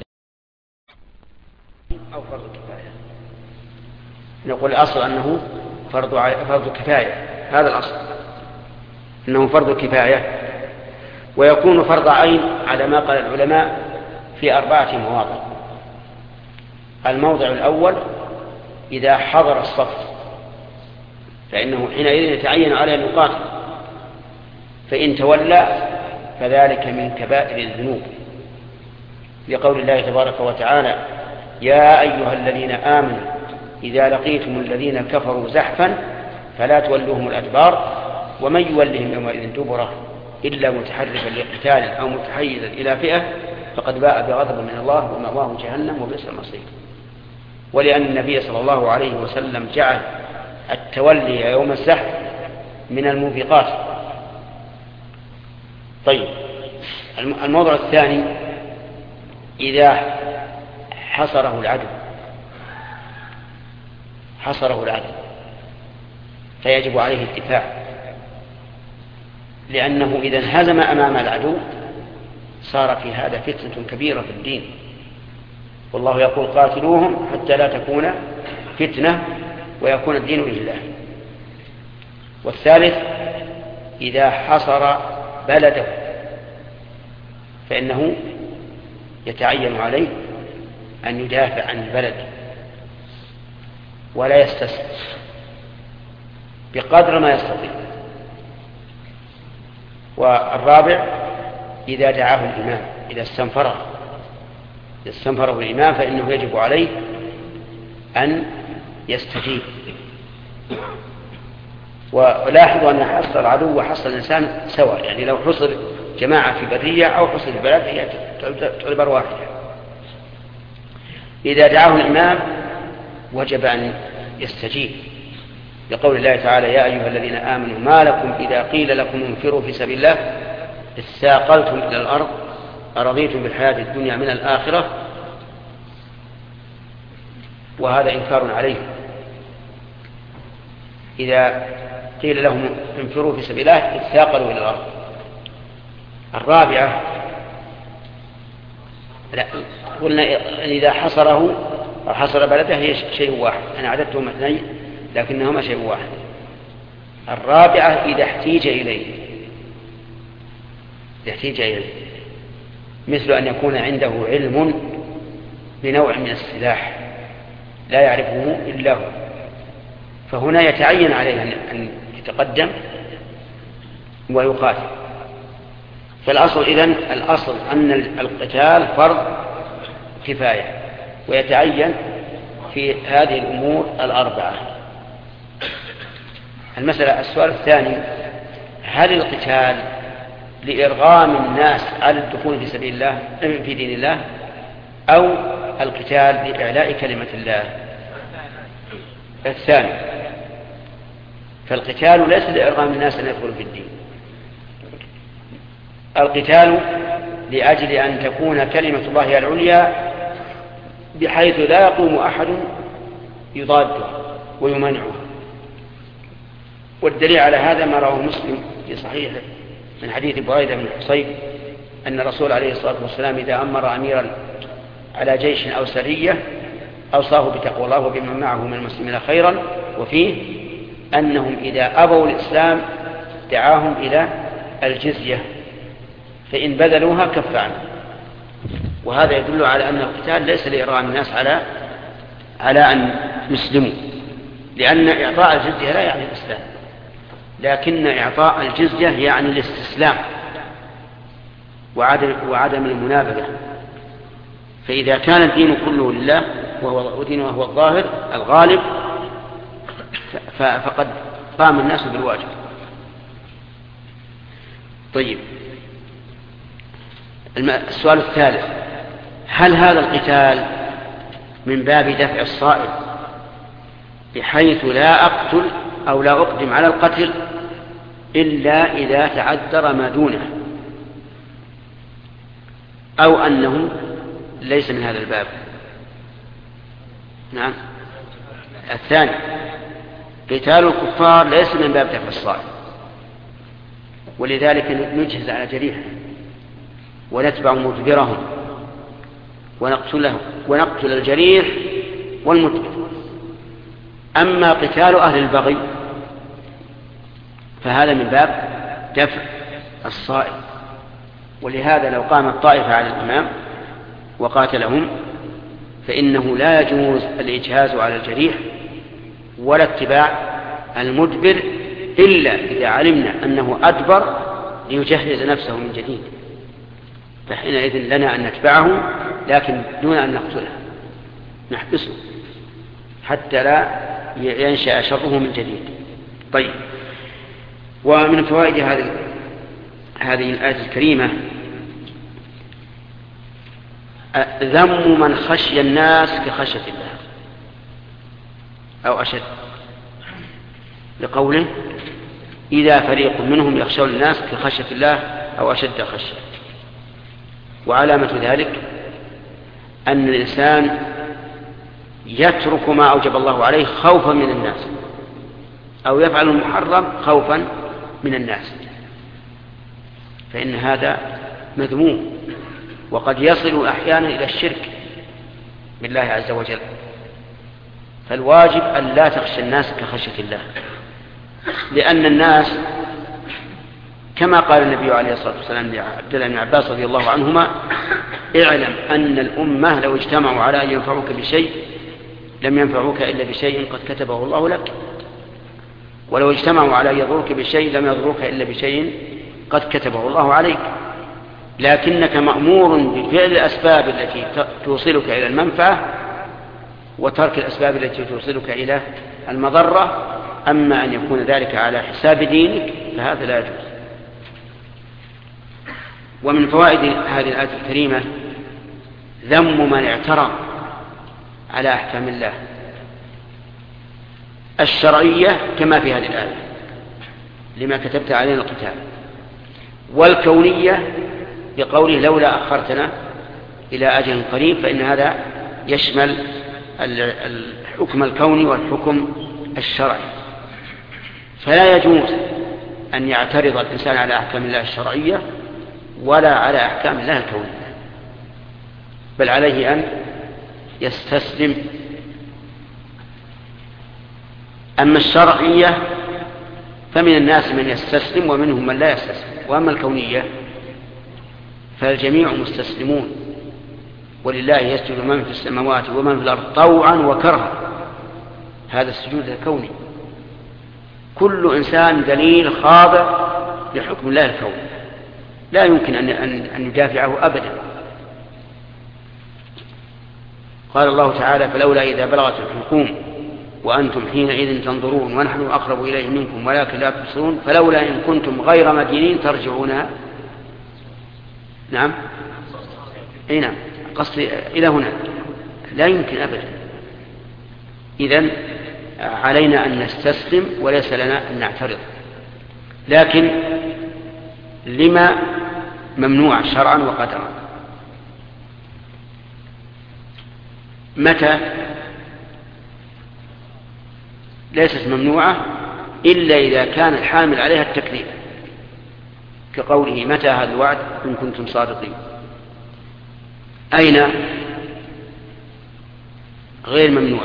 أو فرض كفاية، نقول الأصل أنه فرض كفاية، هذا الأصل أنه فرض كفاية، ويكون فرض عين على ما قال العلماء في 4 مواضع. الموضع الأول إذا حضر الصف، فإنه حينئذ يتعين عليه أن يقاتل، فإن تولى فذلك من كبائر الذنوب، لقول الله تبارك وتعالى: يا أيها الذين آمنوا إذا لقيتم الذين كفروا زحفا فلا تولوهم الأدبار ومن يولهم يومئذ دبره إلا متحرفا لقتال أو متحيزا إلى فئة فقد باء بغضب من الله ومأواه جهنم وبئس المصير. ولأن النبي صلى الله عليه وسلم جعل التولي يوم الزحف من الموبقات. طيب، الموضوع الثاني إذا حصره العدو فيجب عليه الدفاع، لأنه إذا انهزم أمام العدو صار في هذا فتنة كبيرة في الدين، والله يقول: قاتلوهم حتى لا تكون فتنة ويكون الدين لله. والثالث إذا حصر بلده فإنه يتعين عليه أن يدافع عن البلد ولا يستسلم بقدر ما يستطيع. والرابع إذا دعاه الإمام، إذا استنفره الإمام فإنه يجب عليه أن يستجيب. ولاحظوا أن حصر العدو وحصر الإنسان سواء، يعني لو حصر جماعة في برية أو حصر في بلد هي تعتبر واحدة. إذا دعاه الإمام وجب أن يستجيب، لقول الله تعالى: يا أيها الذين آمنوا ما لكم إذا قيل لكم انفروا في سبيل الله استاقلتم إلى الأرض أرضيتم بالحياة الدنيا من الآخرة. وهذا إنكار عليه. إذا قيل لهم انفروا في سبيل الله استاقلوا إلى الأرض. الرابعة قلنا إذا حصره أو حصر بلده هي شيء واحد، أنا عددتهم 2 لكنهما شيء واحد. الرابعة إذا احتيج إليه، مثل أن يكون عنده علم بنوع من السلاح لا يعرفه إلا هو، فهنا يتعين عليه أن يتقدم ويقاتل. فالأصل الأصل أن القتال فرض كفاية ويتعين في هذه الأمور 4. السؤال الثاني: هل القتال لإرغام الناس على الدخول في سبيل الله في دين الله أو القتال لإعلاء كلمة الله؟ الثاني. فالقتال ليس لإرغام الناس أن يدخلوا في الدين، القتال لأجل أن تكون كلمة الله العليا بحيث لا يقوم أحد يضاده ويمنعه. والدليل على هذا ما رواه مسلم في صحيحه من حديث بريدة بن حصيب أن الرسول عليه الصلاة والسلام إذا أمر أميرا على جيش أو سرية أوصاه بتقوى الله وبمن معه من المسلمين خيرا، وفيه أنهم إذا أبوا الإسلام دعاهم إلى الجزية فإن بذلوها كف عنه. وهذا يدل على أن القتال ليس لإرغام الناس على أن يسلموا، لأن إعطاء الجزية لا يعني الإسلام، لكن إعطاء الجزية يعني الاستسلام وعدم المنابذة. فإذا كان الدين كله لله ودينه هو الظاهر الغالب فقد قام الناس بالواجب. طيب، السؤال الثالث: هل هذا القتال من باب دفع الصائل بحيث لا أقتل أو لا أقدم على القتل، أو من باب دفع الصائل بحيث لا أقتل أو لا أقدم على القتل؟ الجواب: هذا من باب دفع الصائل، لأن الصائل لا يقتل إلا إذا تعذر ما دونه أو أنه ليس من هذا الباب. نعم. الثاني قتال الكفار ليس من باب دفع الصائل، ولذلك نجهز على جريحه ونتبع مدبرهم ونقتل الجريح والمدبر. أما قتال أهل البغي فهذا من باب دفع الصائل، ولهذا لو قامت طائفة على الإمام وقاتلهم فإنه لا يجوز الإجهاز على الجريح ولا اتباع المدبر إلا إذا علمنا أنه أدبر ليجهز نفسه من جديد، فحينئذ لنا أن نتبعه لكن دون أن نقتله، نحبسه حتى لا ينشأ شره من جديد. طيب، ومن فوائد هذه الآية الكريمة ذم من خشي الناس كخشية الله أو أشد، لقوله إذا فريق منهم يخشون الناس كخشية الله أو أشد خشية. وعلامة ذلك أن الإنسان يترك ما أوجب الله عليه خوفا من الناس، أو يفعل المحرم خوفا من الناس، فإن هذا مذموم وقد يصل أحيانا إلى الشرك بالله عز وجل. فالواجب أن لا تخشى الناس كخشية الله، لأن الناس كما قال النبي عليه الصلاة والسلام لعبد الله بن عباس رضي الله عنهما: اعلم أن الأمة لو اجتمعوا على أن ينفعوك بشيء لم ينفعوك إلا بشيء قد كتبه الله لك، ولو اجتمعوا على أن يضروك بشيء لم يضروك إلا بشيء قد كتبه الله عليك، لكنك مأمور بفعل الأسباب التي توصلك إلى المنفعة وترك الأسباب التي توصلك إلى المضرة. أما أن يكون ذلك على حساب دينك فهذا لا يجوز. ومن فوائد هذه الآية الكريمة ذم من اعترض على أحكام الله الشرعية كما في هذه الآية لما كتبت علينا القتال، والكونية بقوله لولا أخرتنا إلى أجل قريب، فإن هذا يشمل الحكم الكوني والحكم الشرعي. فلا يجوز أن يعترض الإنسان على أحكام الله الشرعية ولا على أحكام الله الكونية، بل عليه أن يستسلم. أما الشرعية فمن الناس من يستسلم ومنهم من لا يستسلم، وأما الكونية فالجميع مستسلمون، ولله يسجد من في السماوات ومن في الأرض طوعا وكرها، هذا السجود الكوني. كل إنسان دليل خاضع لحكم الله الكوني لا يمكن أن يدافعه أبدا. قال الله تعالى: فلولا إذا بلغت الحلقوم وأنتم حينئذ تنظرون ونحن أقرب إليه منكم ولكن لا تبصرون فلولا إن كنتم غير مدينين ترجعونها. نعم، أي نعم، قصدي إلى هنا لا يمكن أبدا. إذن علينا أن نستسلم وليس لنا أن نعترض، لكن لما ممنوع شرعا وقدرا. متى ليست ممنوعة إلا إذا كان الحامل عليها التكذيب، كقوله: متى هذا الوعد إن كنتم صادقين. أين غير ممنوعة،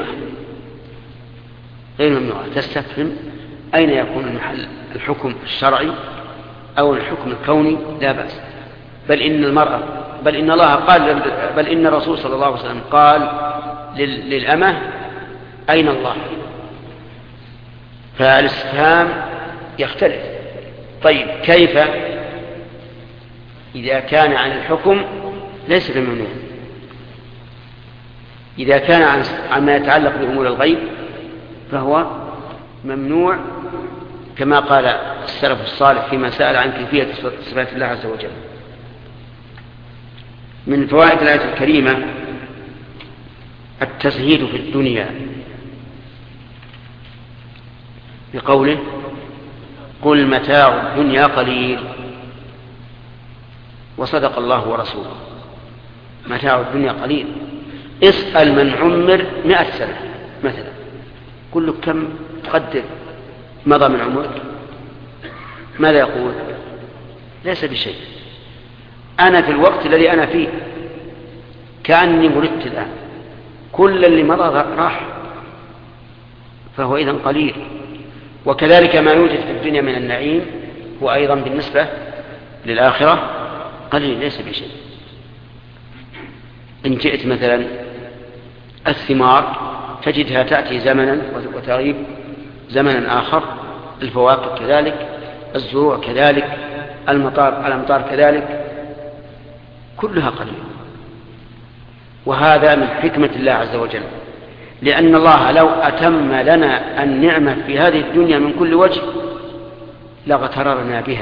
غير ممنوعة، تستفهم أين يكون المحل، الحكم الشرعي أو الحكم الكوني لا بأس. بل إن المرأة، بل إن الله قال، بل إن الرسول صلى الله عليه وسلم قال للأمة: أين الله؟ فالاستفهام يختلف. طيب، كيف إذا كان عن الحكم ليس بممنوع؟ إذا كان عن ما يتعلق بأمور الغيب فهو ممنوع، كما قال السلف الصالح فيما سأل عن كيفية صفات الله عز وجل. من فوائد الآية الكريمة التزهيد في الدنيا بقوله: قل متاع الدنيا قليل. وصدق الله ورسوله، متاع الدنيا قليل. اسأل من عمر 100 سنة مثلا، قل له كم تقدر مضى من عمرك، ماذا يقول؟ ليس بشيء. أنا في الوقت الذي أنا فيه كأني ولدت الآن، كل اللي مضى راح، فهو إذن قليل. وكذلك ما يوجد في الدنيا من النعيم هو أيضا بالنسبة للآخرة قليل، ليس بشيء. إن جئت مثلا الثمار تجدها تأتي زمنا وتغيب زمنا آخر، الفواكه كذلك، الزروع كذلك، الأمطار كذلك، كلها قليلة. وهذا من حكمة الله عز وجل، لأن الله لو أتم لنا النعمة في هذه الدنيا من كل وجه لاغتررنا بها.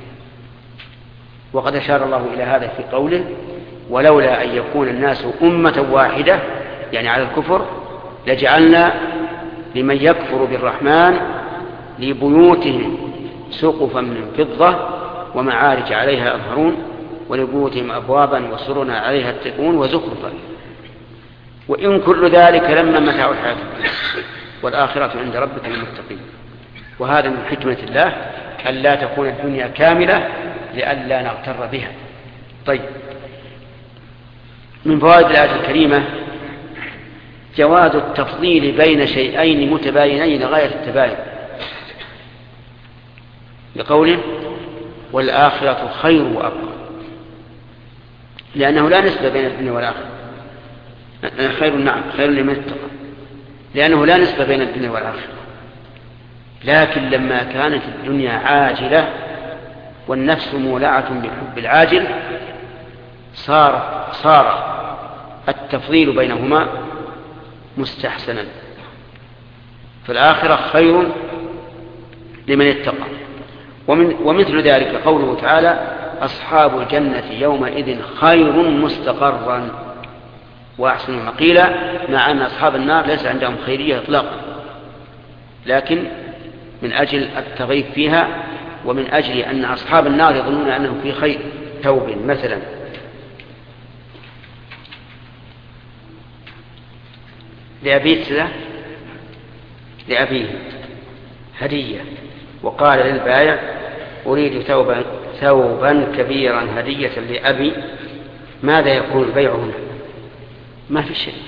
وقد أشار الله إلى هذا في قوله: ولولا أن يكون الناس أمة واحدة، يعني على الكفر، لجعلنا لمن يكفر بالرحمن لبيوتهم سقفا من فضة ومعارج عليها يظهرون ولبيوتهم أبوابا وسرنا عليها يتقون وزخرفا وإن كل ذلك لما متاع الحياة الدنيا والآخرة عند ربك للمتقين. وهذا من حكمة الله أن لا تكون الدنيا كاملة لئلا نغتر بها. طيب، من فوائد الآية الكريمة جواز التفضيل بين شيئين متباينين غاية التباين، لقوله: والآخرة خير وأبقى، لأنه لا نسبة بين الدنيا والآخرة. خير، نعم، خير لمن اتقى، لأنه لا نسبة بين الدنيا والآخرة. لكن لما كانت الدنيا عاجلة والنفس مولعة بحب العاجل صار التفضيل بينهما مستحسنا، فالآخرة خير لمن اتقى. ومثل ذلك قوله تعالى: أصحاب الجنة يومئذ خير مستقرا وأحسن مقيلا، مع أن أصحاب النار ليس عندهم خيرية إطلاقا، لكن من أجل التغيب فيها ومن أجل أن أصحاب النار يظنون أنهم في خير. ثوب مثلا، لأبيه هدية، وقال للبائع: أريد ثوبا كبيرا هدية لأبي، ماذا يكون البيع هنا؟ ما في شيء،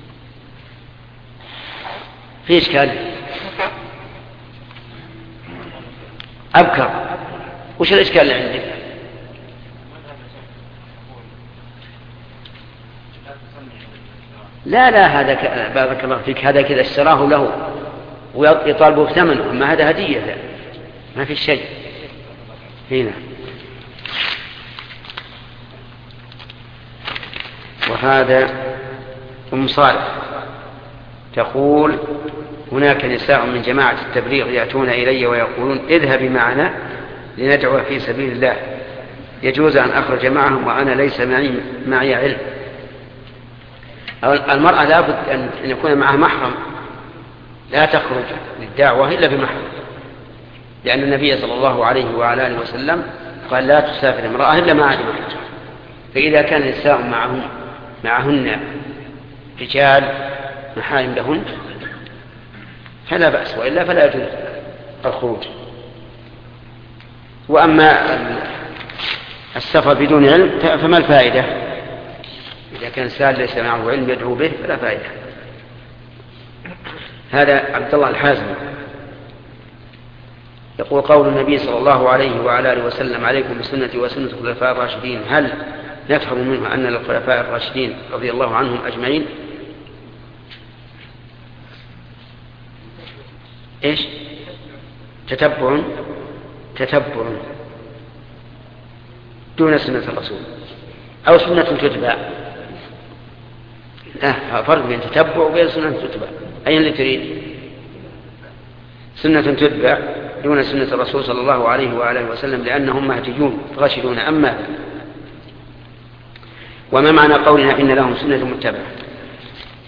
في إشكال. أبكر، وش الإشكال اللي عندك؟ لا هذا بارك الله فيك، هذا كذا اشتراه له ويطالبه بثمنه، أما هذا هدية لا. ما في شيء هنا. وهذا أم صالح تقول: هناك نساء من جماعة التبليغ يأتون إلي ويقولون: اذهبي معنا لندعو في سبيل الله، يجوز أن أخرج معهم وأنا ليس معي علم. المرأة لابد أن يكون معها محرم، لا تخرج للدعوة إلا بمحرم، لأن النبي صلى الله عليه وعلى آله وسلم قال: لا تسافر امرأة إلا مع محرم. فإذا كان النساء معهن رجال محارم لهن فلا بأس، وإلا فلا يجوز الخروج. وأما السفر بدون علم فما الفائدة؟ إذا كان سال ليس معه علم يدعو به فلا فائدة. هذا عبد الله الحازمي يقول: قول النبي صلى الله عليه وعلى آله وسلم: عليكم بسنتي وسنة الخلفاء الراشدين، هل نفهم منه أن الخلفاء الراشدين رضي الله عنهم أجمعين؟ إيش؟ تتبع دون سنة الرسول أو سنة تتبع. فرق بين تتبع وبين سنة تتبع. أي اللي تريد؟ سنة تتبع دون سنة الرسول صلى الله عليه وآله وسلم، لأنهم مهديون راشدون. أما وما معنى قولنا إن لهم سنة متبعة؟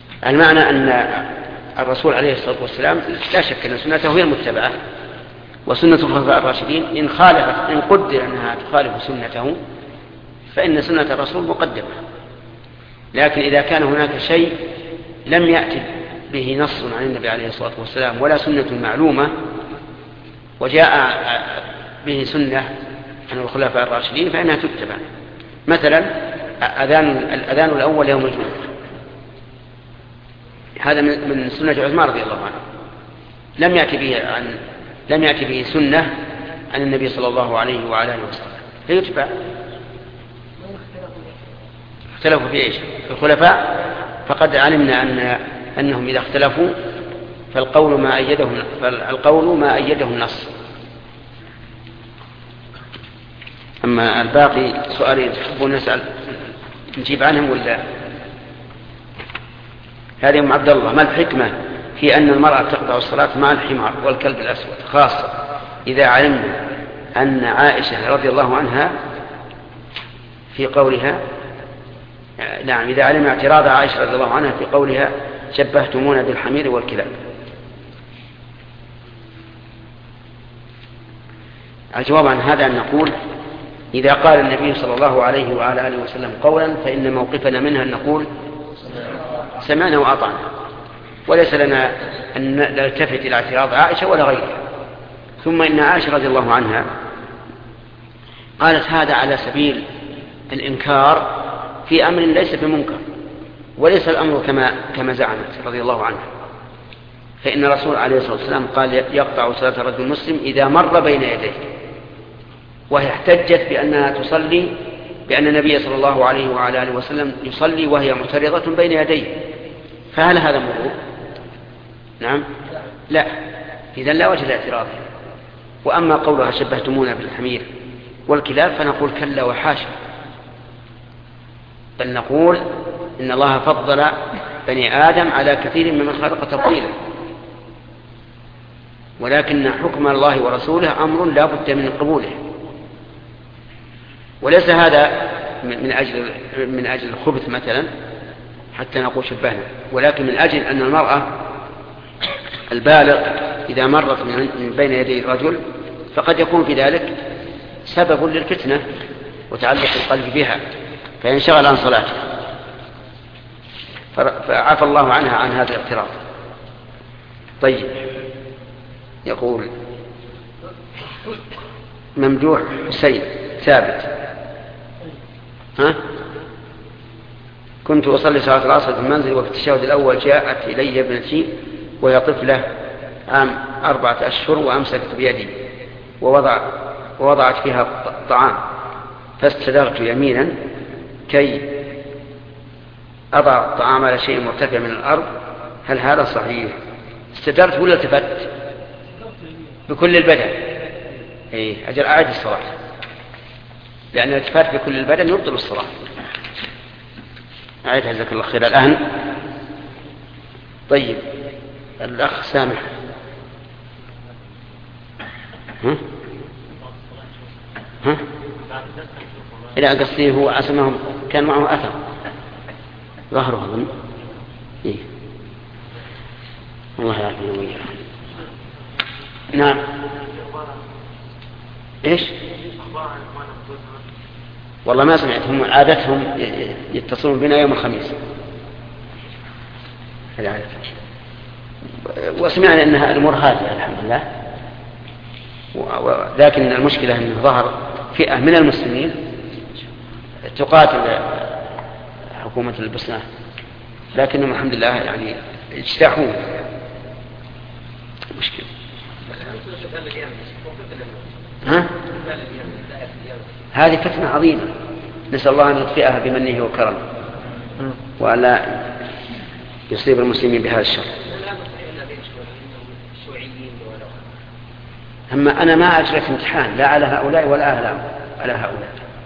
المعنى أن الرسول عليه الصلاة والسلام لا شك أن سنته هي المتبعة، وسنة الخلفاء الراشدين إن قدر أنها تخالف سنته فإن سنة الرسول مقدمة. لكن إذا كان هناك شيء لم يأتي به نص عن النبي عليه الصلاة والسلام ولا سنة معلومة وجاء به سنة عن الخلفاء الراشدين فإنها تتبع. مثلا الأذان الأول يوم الجمعة، هذا من سنة عثمان رضي الله عنه، لم يأتي به سنة عن النبي صلى الله عليه وعلى آله وسلم فيتبع. اختلفوا في ايش؟ في الخلفاء، فقد علمنا أنهم إذا اختلفوا فالقول ما أيده النص. أما الباقي سؤالين تحبون نسأل نجيب عنهم ولا؟ هذه أم عبد الله: ما الحكمة في أن المرأة تقطع الصلاة مع الحمار والكلب الأسود، خاصة إذا علمنا أن عائشة رضي الله عنها في قولها إذا علم اعتراض عائشة رضي الله عنها في قولها شبهتمونا بالحمير والكلاب. الجواب عن هذا أن نقول إذا قال النبي صلى الله عليه وعلى آله وسلم قولا فإن موقفنا منها أن نقول سمعنا وأطعنا، وليس لنا أن نلتفت إلى اعتراض عائشة ولا غيرها. ثم إن عائشة رضي الله عنها قالت هذا على سبيل الإنكار في أمر ليس بمنكر، وليس الأمر كما زعمت رضي الله عنها، فإن الرسول عليه الصلاة والسلام قال يقطع صلاة الرجل المسلم إذا مر بين يديه، وهي احتجت بأنها تصلي بأن النبي صلى الله عليه وعلى آله وسلم يصلي وهي معترضة بين يديه، فهل هذا مرور؟ نعم لا، إذن لا وجه لاعتراضه. وأما قولها شبهتمونا بالحمير والكلاب فنقول كلا وحاشا، بل نقول إن الله فضل بني آدم على كثير ممن خلق تفضيلا، ولكن حكم الله ورسوله أمر لا بد من قبوله، وليس هذا من أجل الخبث مثلا حتى نقول شبهنا، ولكن من أجل أن المرأة البالغ إذا مرت من بين يدي الرجل فقد يكون في ذلك سبب للفتنة وتعلق القلب بها فينشغل عن صلاته، فعفى الله عنها عن هذا الاعتراض. طيب، يقول ممدوح حسين ثابت: كنت أصلي صلاة العصر في المنزل وفي التشهد الأول جاءت إلي ابنتي وهي طفلة عام 4 أشهر وأمسكت بيدي ووضعت فيها طعام، فاستدرت يمينا كي أضع الطعام على شيء مرتفع من الأرض، هل هذا صحيح؟ استدرت ولا التفت؟ بكل البدن. أجل أعيد الصلاة، لأن الالتفات بكل البدن يبطل الصلاة. أعيدها جزاك الله خير الآن. طيب، الأخ سامح إلى قصده هو عسمهم كان معه أثر ظهره أظن. الله يعافيه وإياه. نعم. إيش؟ والله ما سمعت، هم عادتهم يتصلون بنا يوم الخميس، وسمعنا أنها الأمور هادئة الحمد لله، لكن المشكلة أن ظهر فئة من المسلمين تقاتل حكومة البوسنة، لكنهم الحمد لله يعني اجتاحون. مشكلة. هذه فتنة عظيمة، نسأل الله أن يطفئها بمنه وكرمه وألا يصيب المسلمين بهذا الشر. أما أنا ما أجريت امتحان لا على هؤلاء ولا على هؤلاء،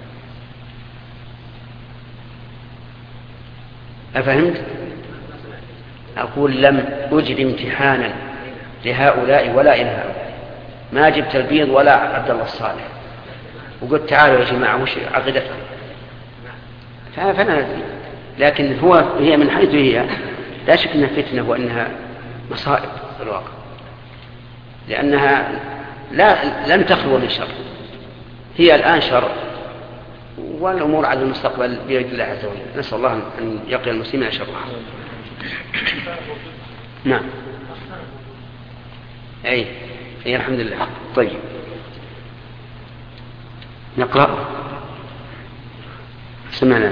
أفهمت؟ أقول لم أجري امتحانا لهؤلاء ولا إلى هؤلاء، ما جبت البيض ولا عبد الله الصالح وقلت تعالوا يا جماعة وش عقيدتكم، فأنا لكن هي من حيث هي لا شك أنها فتنة وأنها مصائب في الواقع، لأنها لن تخلو من شر، هي الآن شر، والأمور على المستقبل بيد الله عز وجل. نسأل الله أن يقي المسلمين شرها. نعم. أي الحمد لله. طيب نقرأ. سمعنا.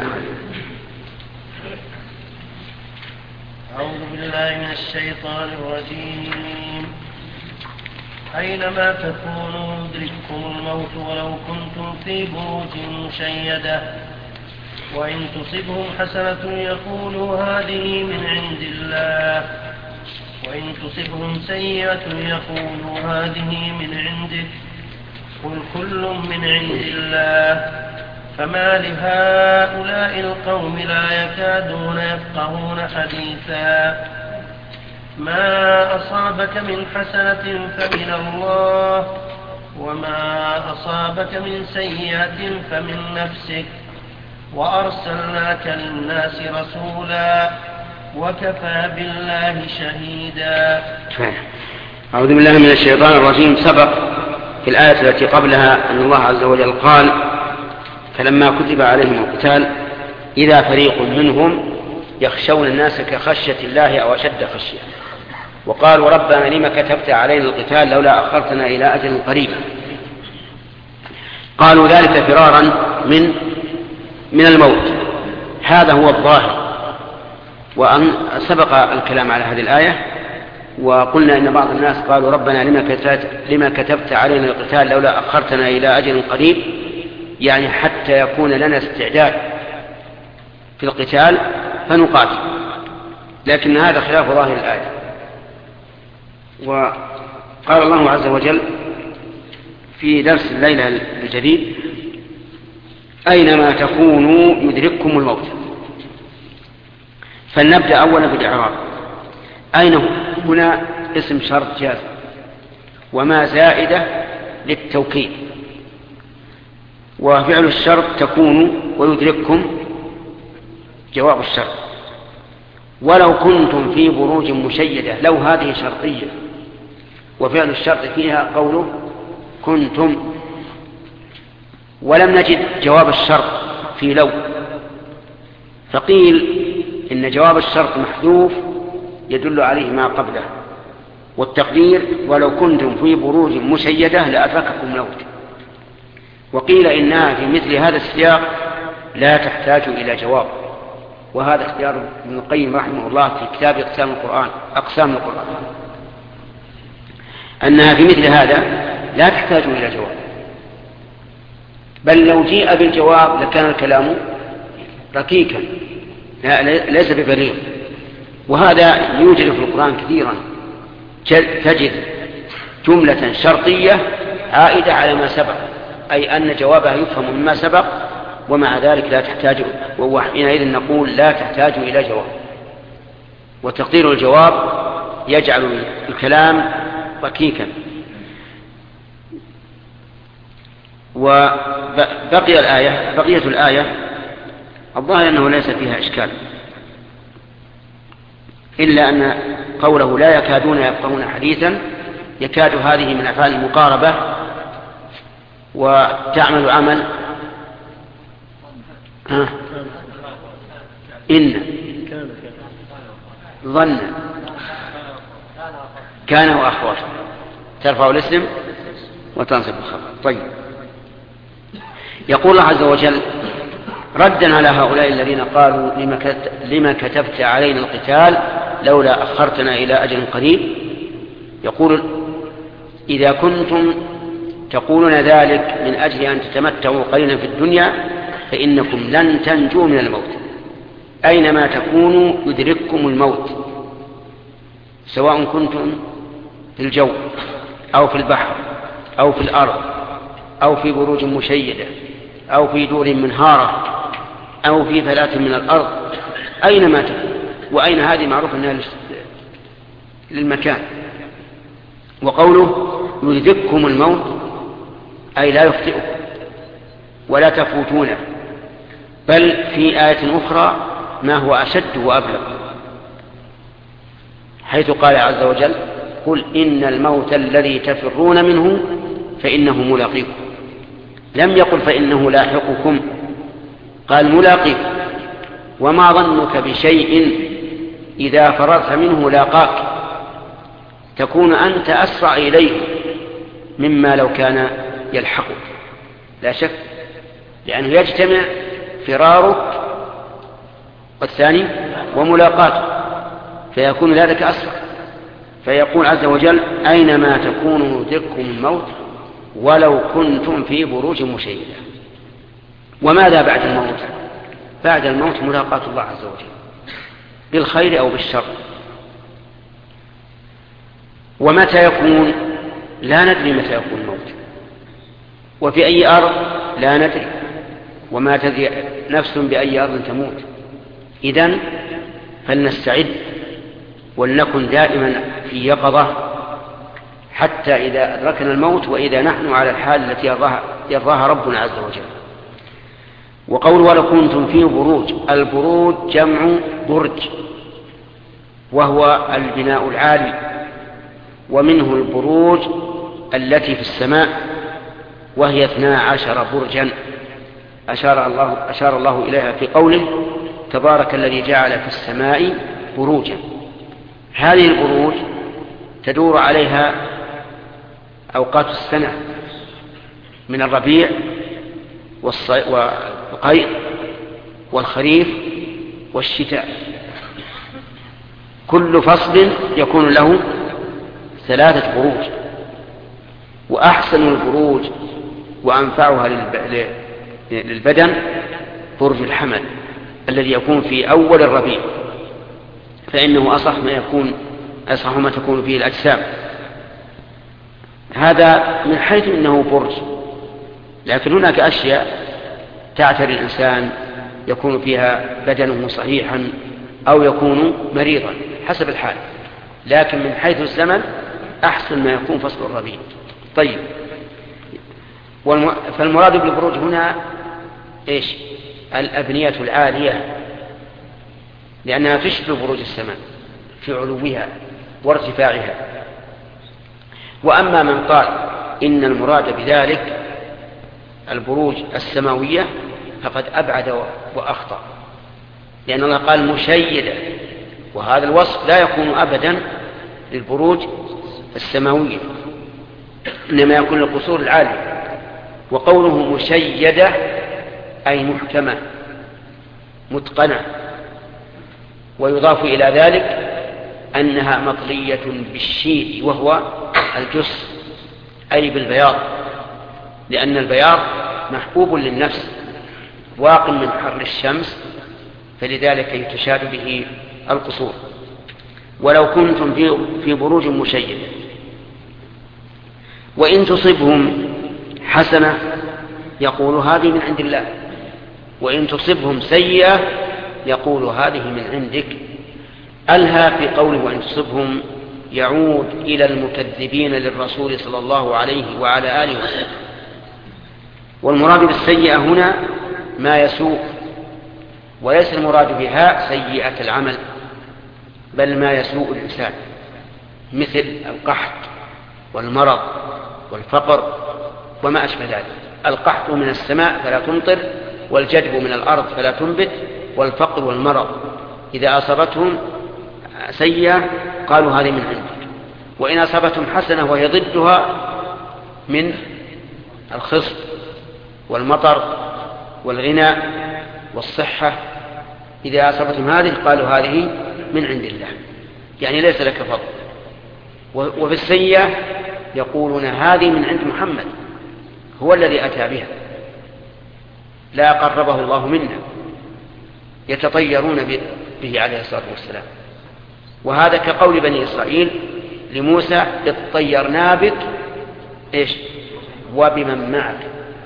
أعوذ بالله من الشيطان الرجيم. أينما تكونوا يدرككم الموت ولو كنتم في بروج مشيدة وإن تصبهم حسنة يقولوا هذه من عند الله وإن تصبهم سيئة يقولوا هذه من عندك قل كل من عند الله فما لهؤلاء القوم لا يكادون يفقهون حديثا ما أصابك من حسنة فمن الله وما أصابك من سيئة فمن نفسك وأرسلناك للناس رسولا وكفى بالله شهيدا. أعوذ بالله من الشيطان الرجيم. سبق في الآية التي قبلها أن الله عز وجل قال فلما كتب عليهم القتال إذا فريق منهم يخشون الناس كخشية الله أو أشد خشية وقالوا ربنا لما كتبت علينا القتال لولا أخرتنا إلى أجل قريب. قالوا ذلك فرارا من الموت. هذا هو الظاهر. وأن سبق الكلام على هذه الآية وقلنا إن بعض الناس قالوا ربنا لما كتبت علينا القتال لولا أخرتنا إلى أجل قريب، يعني حتى يكون لنا استعداد في القتال فنقاتل، لكن هذا خلاف ظاهر الآية. وقال الله عز وجل في درس الليلة الجديد أينما تكونوا يدرككم الموت. فلنبدأ أولا بالإعراب. أين هنا اسم شرط جازم وما زائدة للتوكيد، وفعل الشرط تكون ويدرككم جواب الشرط. ولو كنتم في بروج مشيدة، لو هذه شرطية وفعل الشرط فيها قوله كنتم، ولم نجد جواب الشرط في لو، فقيل إن جواب الشرط محذوف يدل عليه ما قبله، والتقدير ولو كنتم في بروج مشيدة لأدرككم الموت. وقيل إنها في مثل هذا السياق لا تحتاج إلى جواب، وهذا اختيار ابن القيم رحمه الله في كتاب أقسام القرآن أنها في مثل هذا لا تحتاج إلى جواب، بل لو جيء بالجواب لكان الكلام ركيكا ليس ببليغ. وهذا يوجد في القرآن كثيرا، تجد جملة شرطية عائدة على ما سبق، أي أن جوابها يفهم مما سبق، ومع ذلك لا تحتاج، وحينئذ نقول لا تحتاج إلى جواب. وتقدير الجواب يجعل الكلام ركيكا. وبقية الآية الظاهر أنه ليس فيها إشكال، إلا أن قوله لا يكادون يفقهون حديثا، يكاد هذه من أفعال المقاربة وتعمل عمل إن ظن كان وأخواته ترفع الاسم وتنصب الخبر. طيب، يقول الله عز وجل ردا على هؤلاء الذين قالوا لما كتبت علينا القتال لولا أخرتنا إلى أجل قريب، يقول إذا كنتم تقولون ذلك من أجل أن تتمتعوا قليلا في الدنيا فإنكم لن تنجوا من الموت. أينما تكونوا يدرككم الموت، سواء كنتم في الجو أو في البحر أو في الأرض أو في بروج مشيدة أو في دور منهارة أو في فلاة من الأرض، أينما تكون. وأين هذه معروف أنها للمكان. وقوله يدرككم الموت أي لا يخطئكم ولا تفوتونه، بل في آية أخرى ما هو أشد وأبلغ، حيث قال عز وجل قل إن الموت الذي تفرون منه فإنه ملاقيكم، لم يقل فإنه لاحقكم، قال ملاقيكم. وما ظنك بشيء إذا فررت منه لاقاك، تكون أنت أسرع إليه مما لو كان يلحقك، لا شك، لأنه يجتمع فرارك والثاني وملاقاتك، فيكون ذلك أسرع. فيقول عز وجل: أينما تكونوا يدرككم الموت ولو كنتم في بروج مشيدة. وماذا بعد الموت؟ بعد الموت ملاقاة الله عز وجل بالخير أو بالشر. ومتى يكون؟ لا ندري متى يكون الموت، وفي أي أرض لا ندري، وما تدري نفس بأي أرض تموت. إذن فلنستعد ولنكن دائما في يقظة حتى إذا أدركنا الموت، وإذا نحن على الحال التي يرضاها ربنا عز وجل. وقول ولو كنتم في بروج، البروج جمع برج، وهو البناء العالي، ومنه البروج التي في السماء وهي 12 برجا أشار الله إليها في قوله: تبارك الذي جعل في السماء بروجا. هذه البروج تدور عليها أوقات السنة من الربيع والقيء والخريف والشتاء، كل فصل يكون له 3 بروج. وأحسن البروج وأنفعها للبدن برج الحمل الذي يكون في أول الربيع، فإنه أصح ما تكون فيه الأجسام. هذا من حيث إنه برج، لكن هناك أشياء تعتري الإنسان يكون فيها بدنه صحيحا أو يكون مريضا حسب الحال، لكن من حيث الزمن أحسن ما يكون فصل الربيع. طيب، فالمراد بالبروج هنا إيش؟ الأبنية العالية، لأنها تشبه بروج السماء في علوها وارتفاعها. وأما من قال إن المراد بذلك البروج السماوية فقد أبعد وأخطأ، لأن الله قال مشيدة، وهذا الوصف لا يكون أبدا للبروج السماوية، إنما يكون للقصور العالية. وقوله مشيدة أي محكمة متقنة، ويضاف إلى ذلك أنها مطلية بالشيء وهو الجص، أي بالبياض، لأن البياض محبوب للنفس واق من حر الشمس، فلذلك يتشاد به القصور. ولو كنتم في بروج مشيدة. وإن تصبهم حسنة يقول هذه من عند الله، وإن تصبهم سيئة يقول هذه من عندك. ألها في قوله وإن تصبهم يعود إلى المكذبين للرسول صلى الله عليه وعلى آله وسلم. والمراد بالسيئة هنا ما يسوء، وليس المراد بها سيئة العمل، بل ما يسوء الإنسان، مثل القحط والمرض والفقر وما أشبه ذلك. القحط من السماء فلا تمطر، والجدب من الأرض فلا تنبت، والفقر والمرض إذا أصابتهم سيئة قالوا هذه من عندك. وإن أصابتهم حسنة وهي ضدها من الخصب والمطر والغنى والصحة، إذا أصابتهم هذه قالوا هذه من عند الله، يعني ليس لك فضل. وفي السيئة يقولون هذه من عند محمد، هو الذي أتى بها، لا قربه الله منا، يتطيرون به عليه الصلاة والسلام. وهذا كقول بني إسرائيل لموسى اطيرنا بك إيش وبمن معك.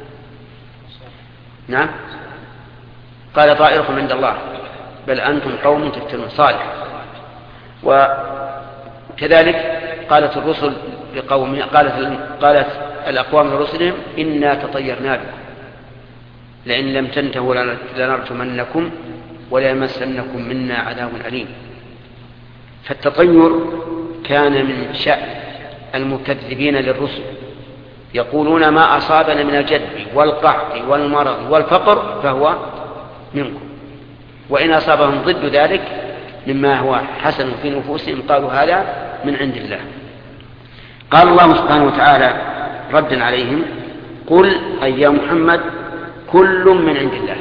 نعم، قال طائركم عند الله بل أنتم قوم تفتنون. صالح. وكذلك قالت الرسل لقوم قالت الأقوام لرسلهم إنا تطيرنا بكم لئن لم تنتهوا لنرجمنكم وليمسنكم منا عذاب أليم. فالتطير كان من شأن المكذبين للرسل، يقولون ما أصابنا من الجدب والقحط والمرض والفقر فهو منكم، وإن أصابهم ضد ذلك مما هو حسن في نفوسهم قالوا هذا من عند الله. قال الله سبحانه وتعالى ردا عليهم: قل أي يا محمد كل من عند الله،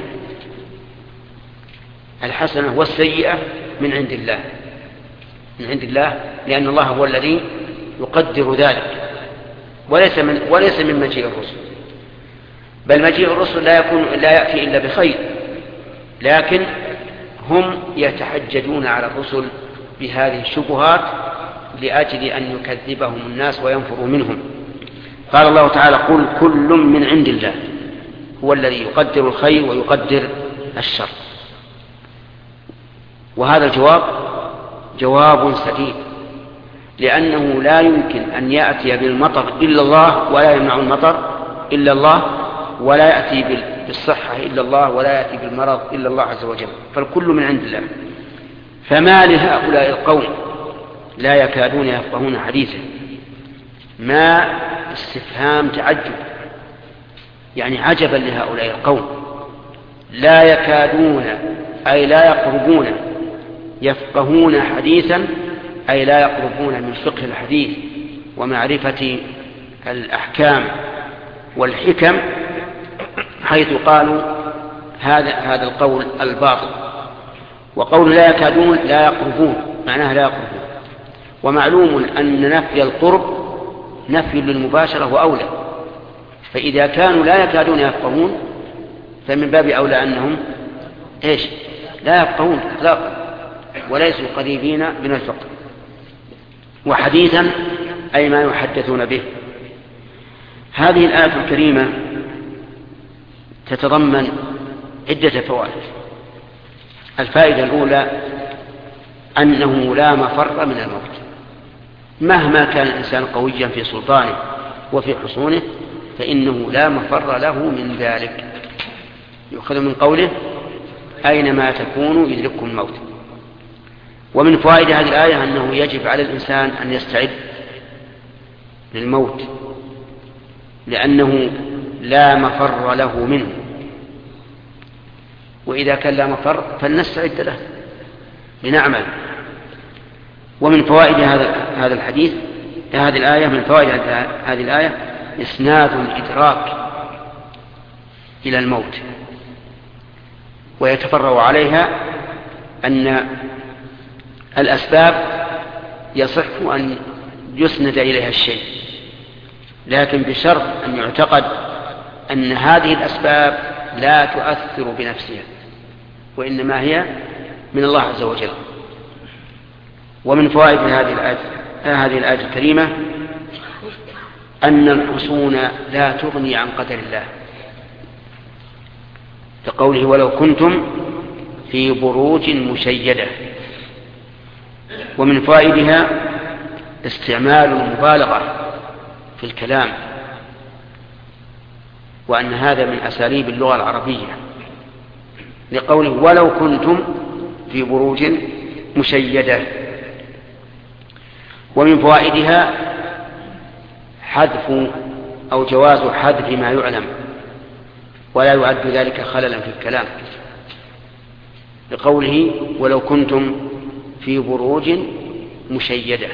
الحسنة والسيئة من عند الله، من عند الله، لأن الله هو الذي يقدر ذلك، وليس من مجيء الرسل، بل مجيء الرسل لا يأتي إلا بخير، لكن هم يتحججون على الرسل بهذه الشبهات لأجل أن يكذبهم الناس وينفروا منهم. قال الله تعالى: قل كل من عند الله، هو الذي يقدر الخير ويقدر الشر. وهذا الجواب جواب سديد، لأنه لا يمكن أن يأتي بالمطر إلا الله، ولا يمنع المطر إلا الله، ولا يأتي بالصحة إلا الله، ولا يأتي بالمرض إلا الله عز وجل، فالكل من عند الله. فما لهؤلاء القوم لا يكادون يفقهون حديثا، ما استفهام تعجب، يعني عجبا لهؤلاء القوم، لا يكادون أي لا يقربون يفقهون حديثا، أي لا يقربون من فقه الحديث ومعرفة الأحكام والحكم، حيث قالوا هذا القول الباطل. وقول لا يكادون لا يقربون معناها لا يقربون، ومعلوم أن نفي القرب نفي للمباشرة وأولى، فإذا كانوا لا يكادون يفقهون فمن باب أولى أنهم لا يفقهون إطلاقا وليسوا قريبين من الفقه. وحديثا أي ما يحدثون به. هذه الآية الكريمة تتضمن عدة فوائد. الفائدة الأولى أنه لا مفر من الموت، مهما كان الإنسان قويا في سلطانه وفي حصونه فإنه لا مفر له من ذلك. يؤخذ من قوله: أينما تكونوا يدرككم الموت. ومن فوائد هذه الآية أنه يجب على الإنسان أن يستعد للموت، لأنه لا مفر له منه، وإذا كان لا مفر فلنستعد له لنعمل. ومن فوائد هذا الحديث هذه الآية، من فوائد هذه الآية إسناد الإدراك إلى الموت، ويتفرع عليها أن الأسباب يصح أن يسند إليها الشيء، لكن بشرط أن يعتقد أن هذه الأسباب لا تؤثر بنفسها، وإنما هي من الله عز وجل. ومن فوائد هذه الآية الكريمة أن الحصون لا تغني عن قدر الله، كقوله: ولو كنتم في بروج مشيدة. ومن فوائدها استعمال المبالغة في الكلام، وأن هذا من أساليب اللغة العربية، لقوله: ولو كنتم في بروج مشيدة. ومن فوائدها حذف أو جواز حذف ما يعلم، ولا يعد ذلك خللا في الكلام، لقوله: ولو كنتم في بروج مشيدة.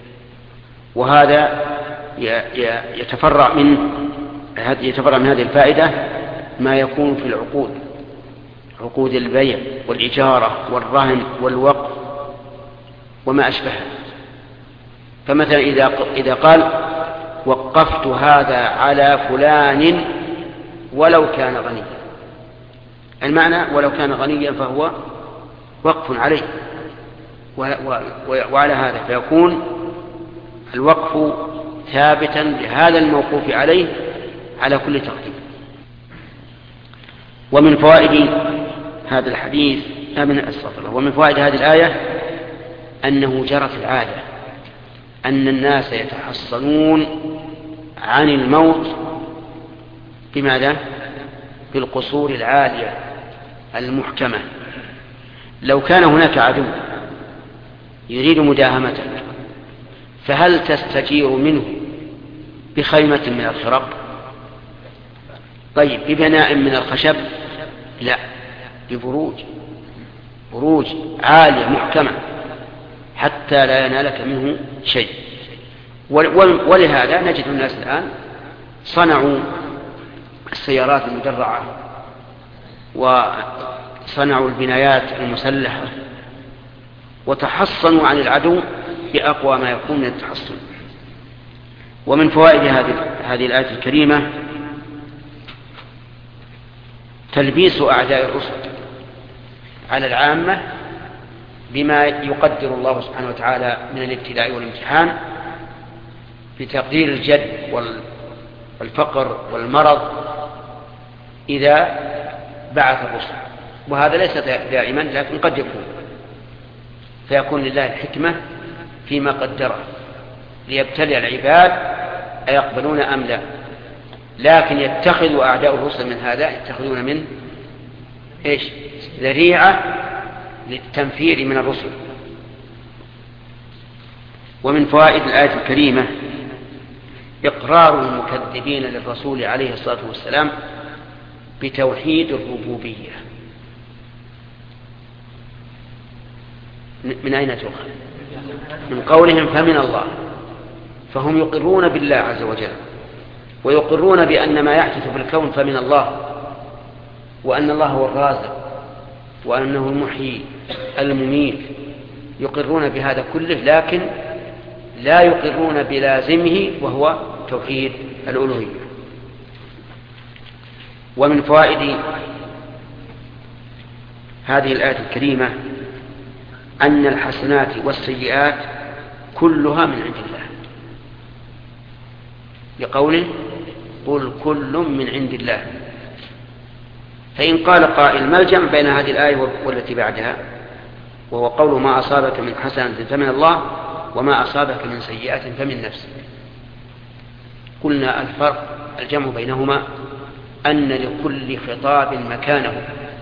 وهذا يتفرع من هذه الفائدة ما يكون في العقود، عقود البيع والإجارة والرهن والوقف وما أشبهه. فمثلا إذا قال: وقفت هذا على فلان ولو كان غنيا، المعنى ولو كان غنيا فهو وقف عليه، وعلى هذا فيكون الوقف ثابتا لهذا الموقوف عليه على كل تقدير. ومن فوائد هذا الحديث ومن فوائد هذه الآية أنه جرت العادة أن الناس يتحصنون عن الموت بماذا؟ بالقصور العالية المحكمة. لو كان هناك عدو يريد مداهمتك، فهل تستجير منه بخيمة من الخرق؟ طيب ببناء من الخشب؟ لا، بروج عالية محكمة حتى لا ينالك منه شيء. ولهذا نجد الناس الآن صنعوا السيارات المدرعة وصنعوا البنايات المسلحة وتحصنوا عن العدو بأقوى ما يكون من التحصن. ومن فوائد هذه الآية الكريمة تلبيس أعداء الرسل على العامة بما يقدر الله سبحانه وتعالى من الابتلاء والامتحان بتقدير الجد والفقر والمرض إذا بعث الرسل. وهذا ليس دائما، لكن قد يكون، فيكون لله الحكمة فيما قدره ليبتلي العباد أيقبلون أم لا. لكن يتخذ أعداء الرسل من هذا، يتخذون من ذريعة للتنفير من الرسل. ومن فوائد الآية الكريمة إقرار المكذبين للرسول عليه الصلاة والسلام بتوحيد الربوبية. من أين تؤخذ؟ من قولهم فمن الله، فهم يقرون بالله عز وجل ويقرون بأن ما يحدث في الكون فمن الله، وأن الله هو الرازق وأنه المحيي المميت، يقرون بهذا كله، لكن لا يقرون بلازمه وهو توحيد الألوهية. ومن فوائد هذه الآية الكريمة أن الحسنات والسيئات كلها من عند الله، لقوله قل كل من عند الله. فإن قال قائل ما الجمع بين هذه الآية والتي بعدها، وهو قول ما أصابك من حسنة فمن الله وما أصابك من سيئة فمن نفسك؟ قلنا الفرق الجمع بينهما أن لكل خطاب مكانه.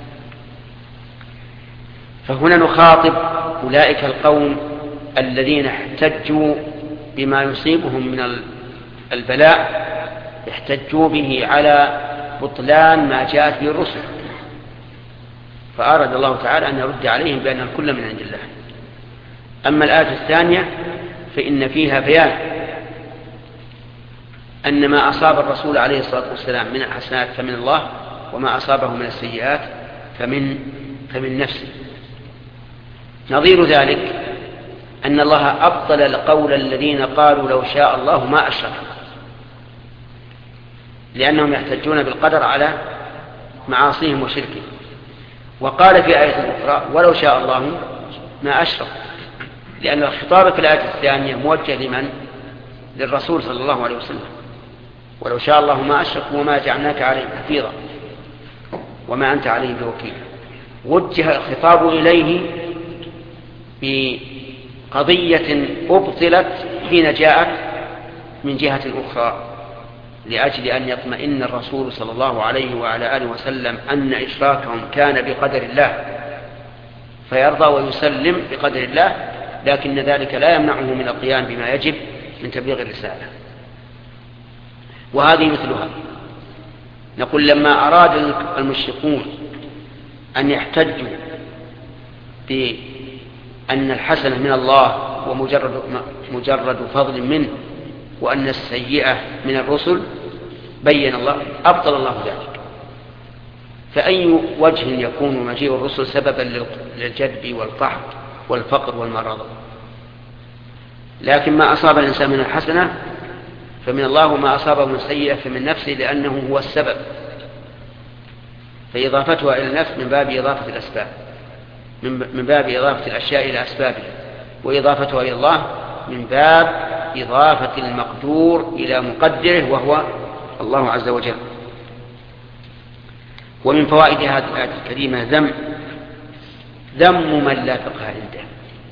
فهنا نخاطب أولئك القوم الذين احتجوا بما يصيبهم من البلاء، احتجوا به على بطلان ما جاءت به الرسل، فأراد الله تعالى أن يرد عليهم بأن الكل من عند الله. أما الآية الثانية فإن فيها بيان أن ما أصاب الرسول عليه الصلاة والسلام من الحسنات فمن الله، وما أصابه من السيئات فمن نفسه. نظير ذلك أن الله أبطل القول الذين قالوا لو شاء الله ما أشرك، لأنهم يحتجون بالقدر على معاصيهم وشركهم. وقال في آية أخرى ولو شاء الله ما أشرك، لأن الخطاب في الآية الثانية موجه لمن؟ للرسول صلى الله عليه وسلم. ولو شاء الله ما أشرك وما جعلناك عليهم حفيظا وما أنت عليهم بوكيل. وجه الخطاب إليه بقضية أبطلت حين جاءت من جهة أخرى، لأجل أن يطمئن الرسول صلى الله عليه وعلى آله وسلم أن إشراكهم كان بقدر الله، فيرضى ويسلم بقدر الله، لكن ذلك لا يمنعه من القيام بما يجب من تبليغ الرسالة. وهذه مثلها. نقول لما أراد المشركون أن يحتجوا بأن الحسنة من الله ومجرد فضل منه، وأن السيئة من الرسل، بين الله أبطل الله ذلك. فأي وجه يكون مجيء الرسل سببا للجدب والقحط والفقر والمرض؟ لكن ما أصاب الإنسان من الحسنة فمن الله، وما أصابه من السيئة فمن نفسه، لأنه هو السبب. فإضافتها إلى النفس من باب إضافة الأسباب، من باب إضافة الأشياء إلى أسبابها، وإضافتها إلى الله من باب إضافة المقدور إلى مقدره وهو الله عز وجل. ومن فوائد هذه الآية الكريمة ذم من لا فقه عنده،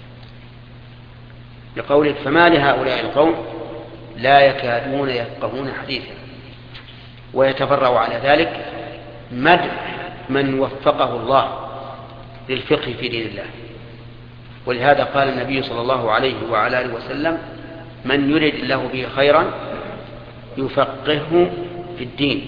لقولك فما لهؤلاء القوم لا يكادون يفقهون حديثا. ويتفرع على ذلك مدح من وفقه الله للفقه في دين الله. ولهذا قال النبي صلى الله عليه وعلى آله وسلم من يرد الله به خيرا يفقهه في الدين.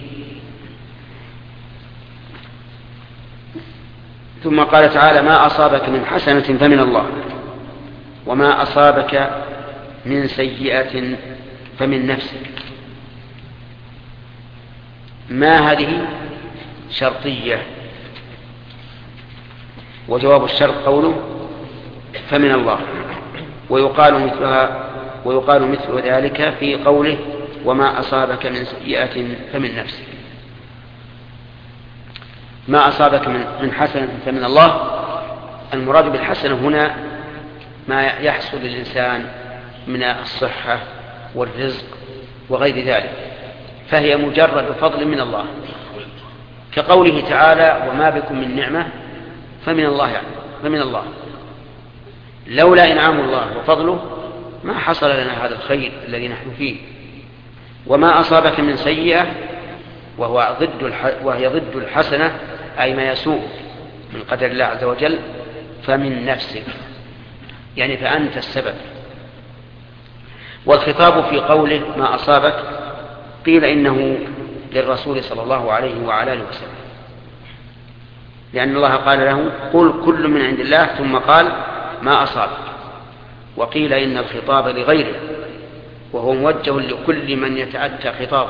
ثم قال تعالى: ما أصابك من حسنة فمن الله، وما أصابك من سيئة فمن نفسك. ما هذه شرطية، وجواب الشرط قوله فمن الله، ويقال مثل ذلك في قوله: وما أصابك من سيئة فمن نفسك. ما أصابك من حسنة فمن الله، المراد بالحسنة هنا ما يحصل للإنسان من الصحة والرزق وغير ذلك، فهي مجرد فضل من الله، كقوله تعالى: وما بكم من نعمة فمن الله، يعني فمن الله. لولا إنعام الله وفضله ما حصل لنا هذا الخير الذي نحن فيه. وما أصابك من سيئة وهي ضد الحسنة، أي ما يسوء من قدر الله عز وجل، فمن نفسك، يعني فأنت السبب. والخطاب في قوله ما أصابك قيل إنه للرسول صلى الله عليه وعلى آله وسلم، لأن الله قال له: قل كل من عند الله، ثم قال: ما أصابك. وقيل إن الخطاب لغيره، وهو موجه لكل من يتأتى خطابه.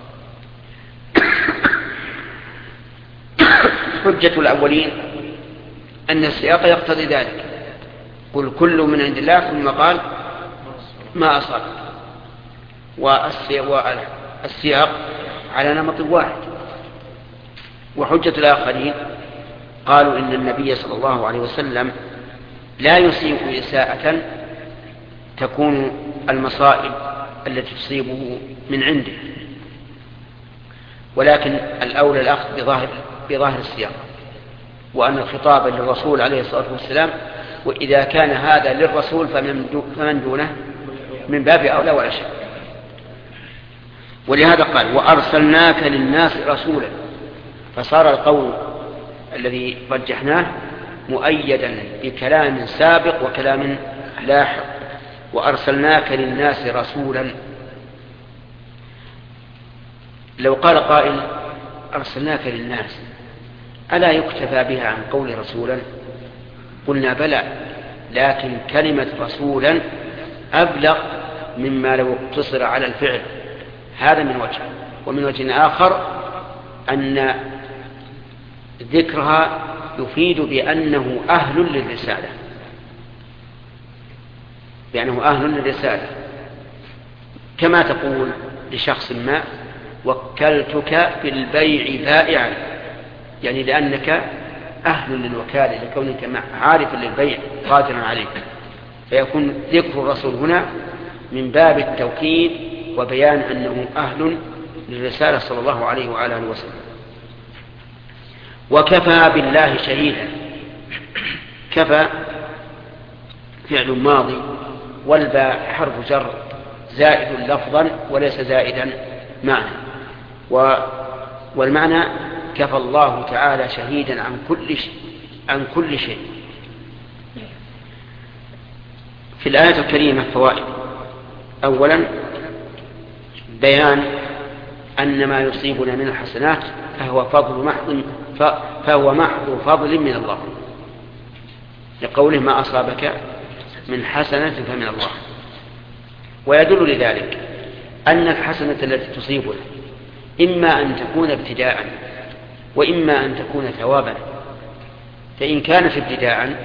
حجة الأولين أن السياق يقتضي ذلك: قل كل من عند الله، ثم قال: ما أصابك. والسياق على نمط واحد. وحجة الآخرين قالوا إن النبي صلى الله عليه وسلم لا يصيب إساءة تكون المصائب التي تصيبه من عنده، ولكن الأولى الأخذ بظاهر السياق، وأن الخطاب للرسول عليه الصلاة والسلام، وإذا كان هذا للرسول فمن دونه من باب أولى ولا شك. ولهذا قال: وأرسلناك للناس رسولا، فصار القول الذي رجحناه مؤيدا بكلام سابق وكلام لاحق: وأرسلناك للناس رسولا. لو قال قائل: أرسلناك للناس، ألا يكتفى بها عن قول رسولا؟ قلنا بلى، لكن كلمة رسولا أبلغ مما لو اقتصر على الفعل. هذا من وجه. ومن وجه آخر أن ذكرها يفيد بأنه أهل للرسالة، كما تقول لشخص ما: وكلتك في البيع بائعا، يعني لأنك أهل للوكالة، لكونك عارف للبيع قادرا عليك. فيكون ذكر الرسول هنا من باب التوكيد وبيان أنه أهل للرسالة صلى الله عليه وعلى آله وسلم. وكفى بالله شهيدا. كفى فعل ماضي، والباء حرف جر زائد لفظا وليس زائدا معنى. والمعنى: كفى الله تعالى شهيدا عن كل شيء. في الآية الكريمة فوائد: أولا بيان أن ما يصيبنا من الحسنات فهو محض فضل من الله، لقوله: ما أصابك من حسنة فمن الله. ويدل لذلك أن الحسنة التي تصيبنا إما أن تكون ابتداء وإما أن تكون ثوابا. فإن كانت ابتداء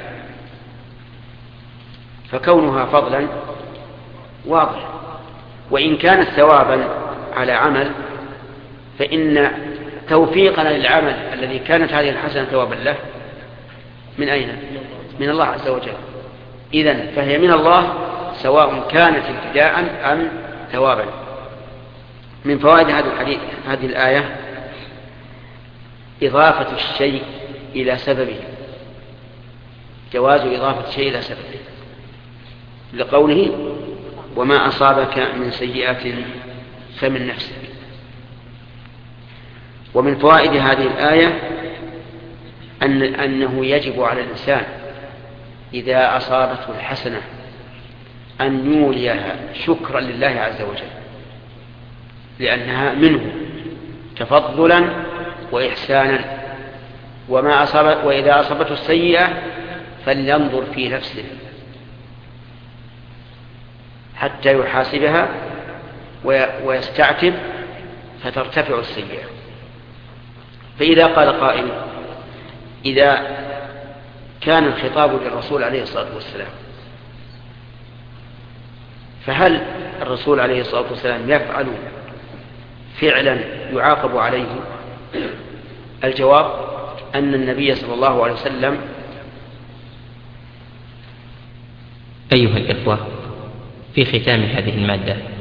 فكونها فضلا واضح، وإن كانت ثوابا على عمل فإن توفيقنا للعمل الذي كانت هذه الحسنة ثوابا له من أين؟ من الله عز وجل. إذن فهي من الله سواء كانت ابتداء أم ثوابا. من فوائد هذه الآية إضافة الشيء إلى سببه، جواز إضافة الشيء إلى سببه، لقوله: وما أصابك من سيئة فمن نفسك. ومن فوائد هذه الآية أنه يجب على الإنسان إذا أصابته الحسنة أن يوليها شكرا لله عز وجل، لأنها منه تفضلا وإحسانا. وإذا أصابته السيئة فلينظر في نفسه حتى يحاسبها ويستعتب فترتفع السيئة. فإذا قال قائل: إذا كان الخطاب للرسول عليه الصلاة والسلام، فهل الرسول عليه الصلاة والسلام يفعل فعلا يعاقب عليه؟ الجواب أن النبي صلى الله عليه وسلم. أيها الإخوة، في ختام هذه المادة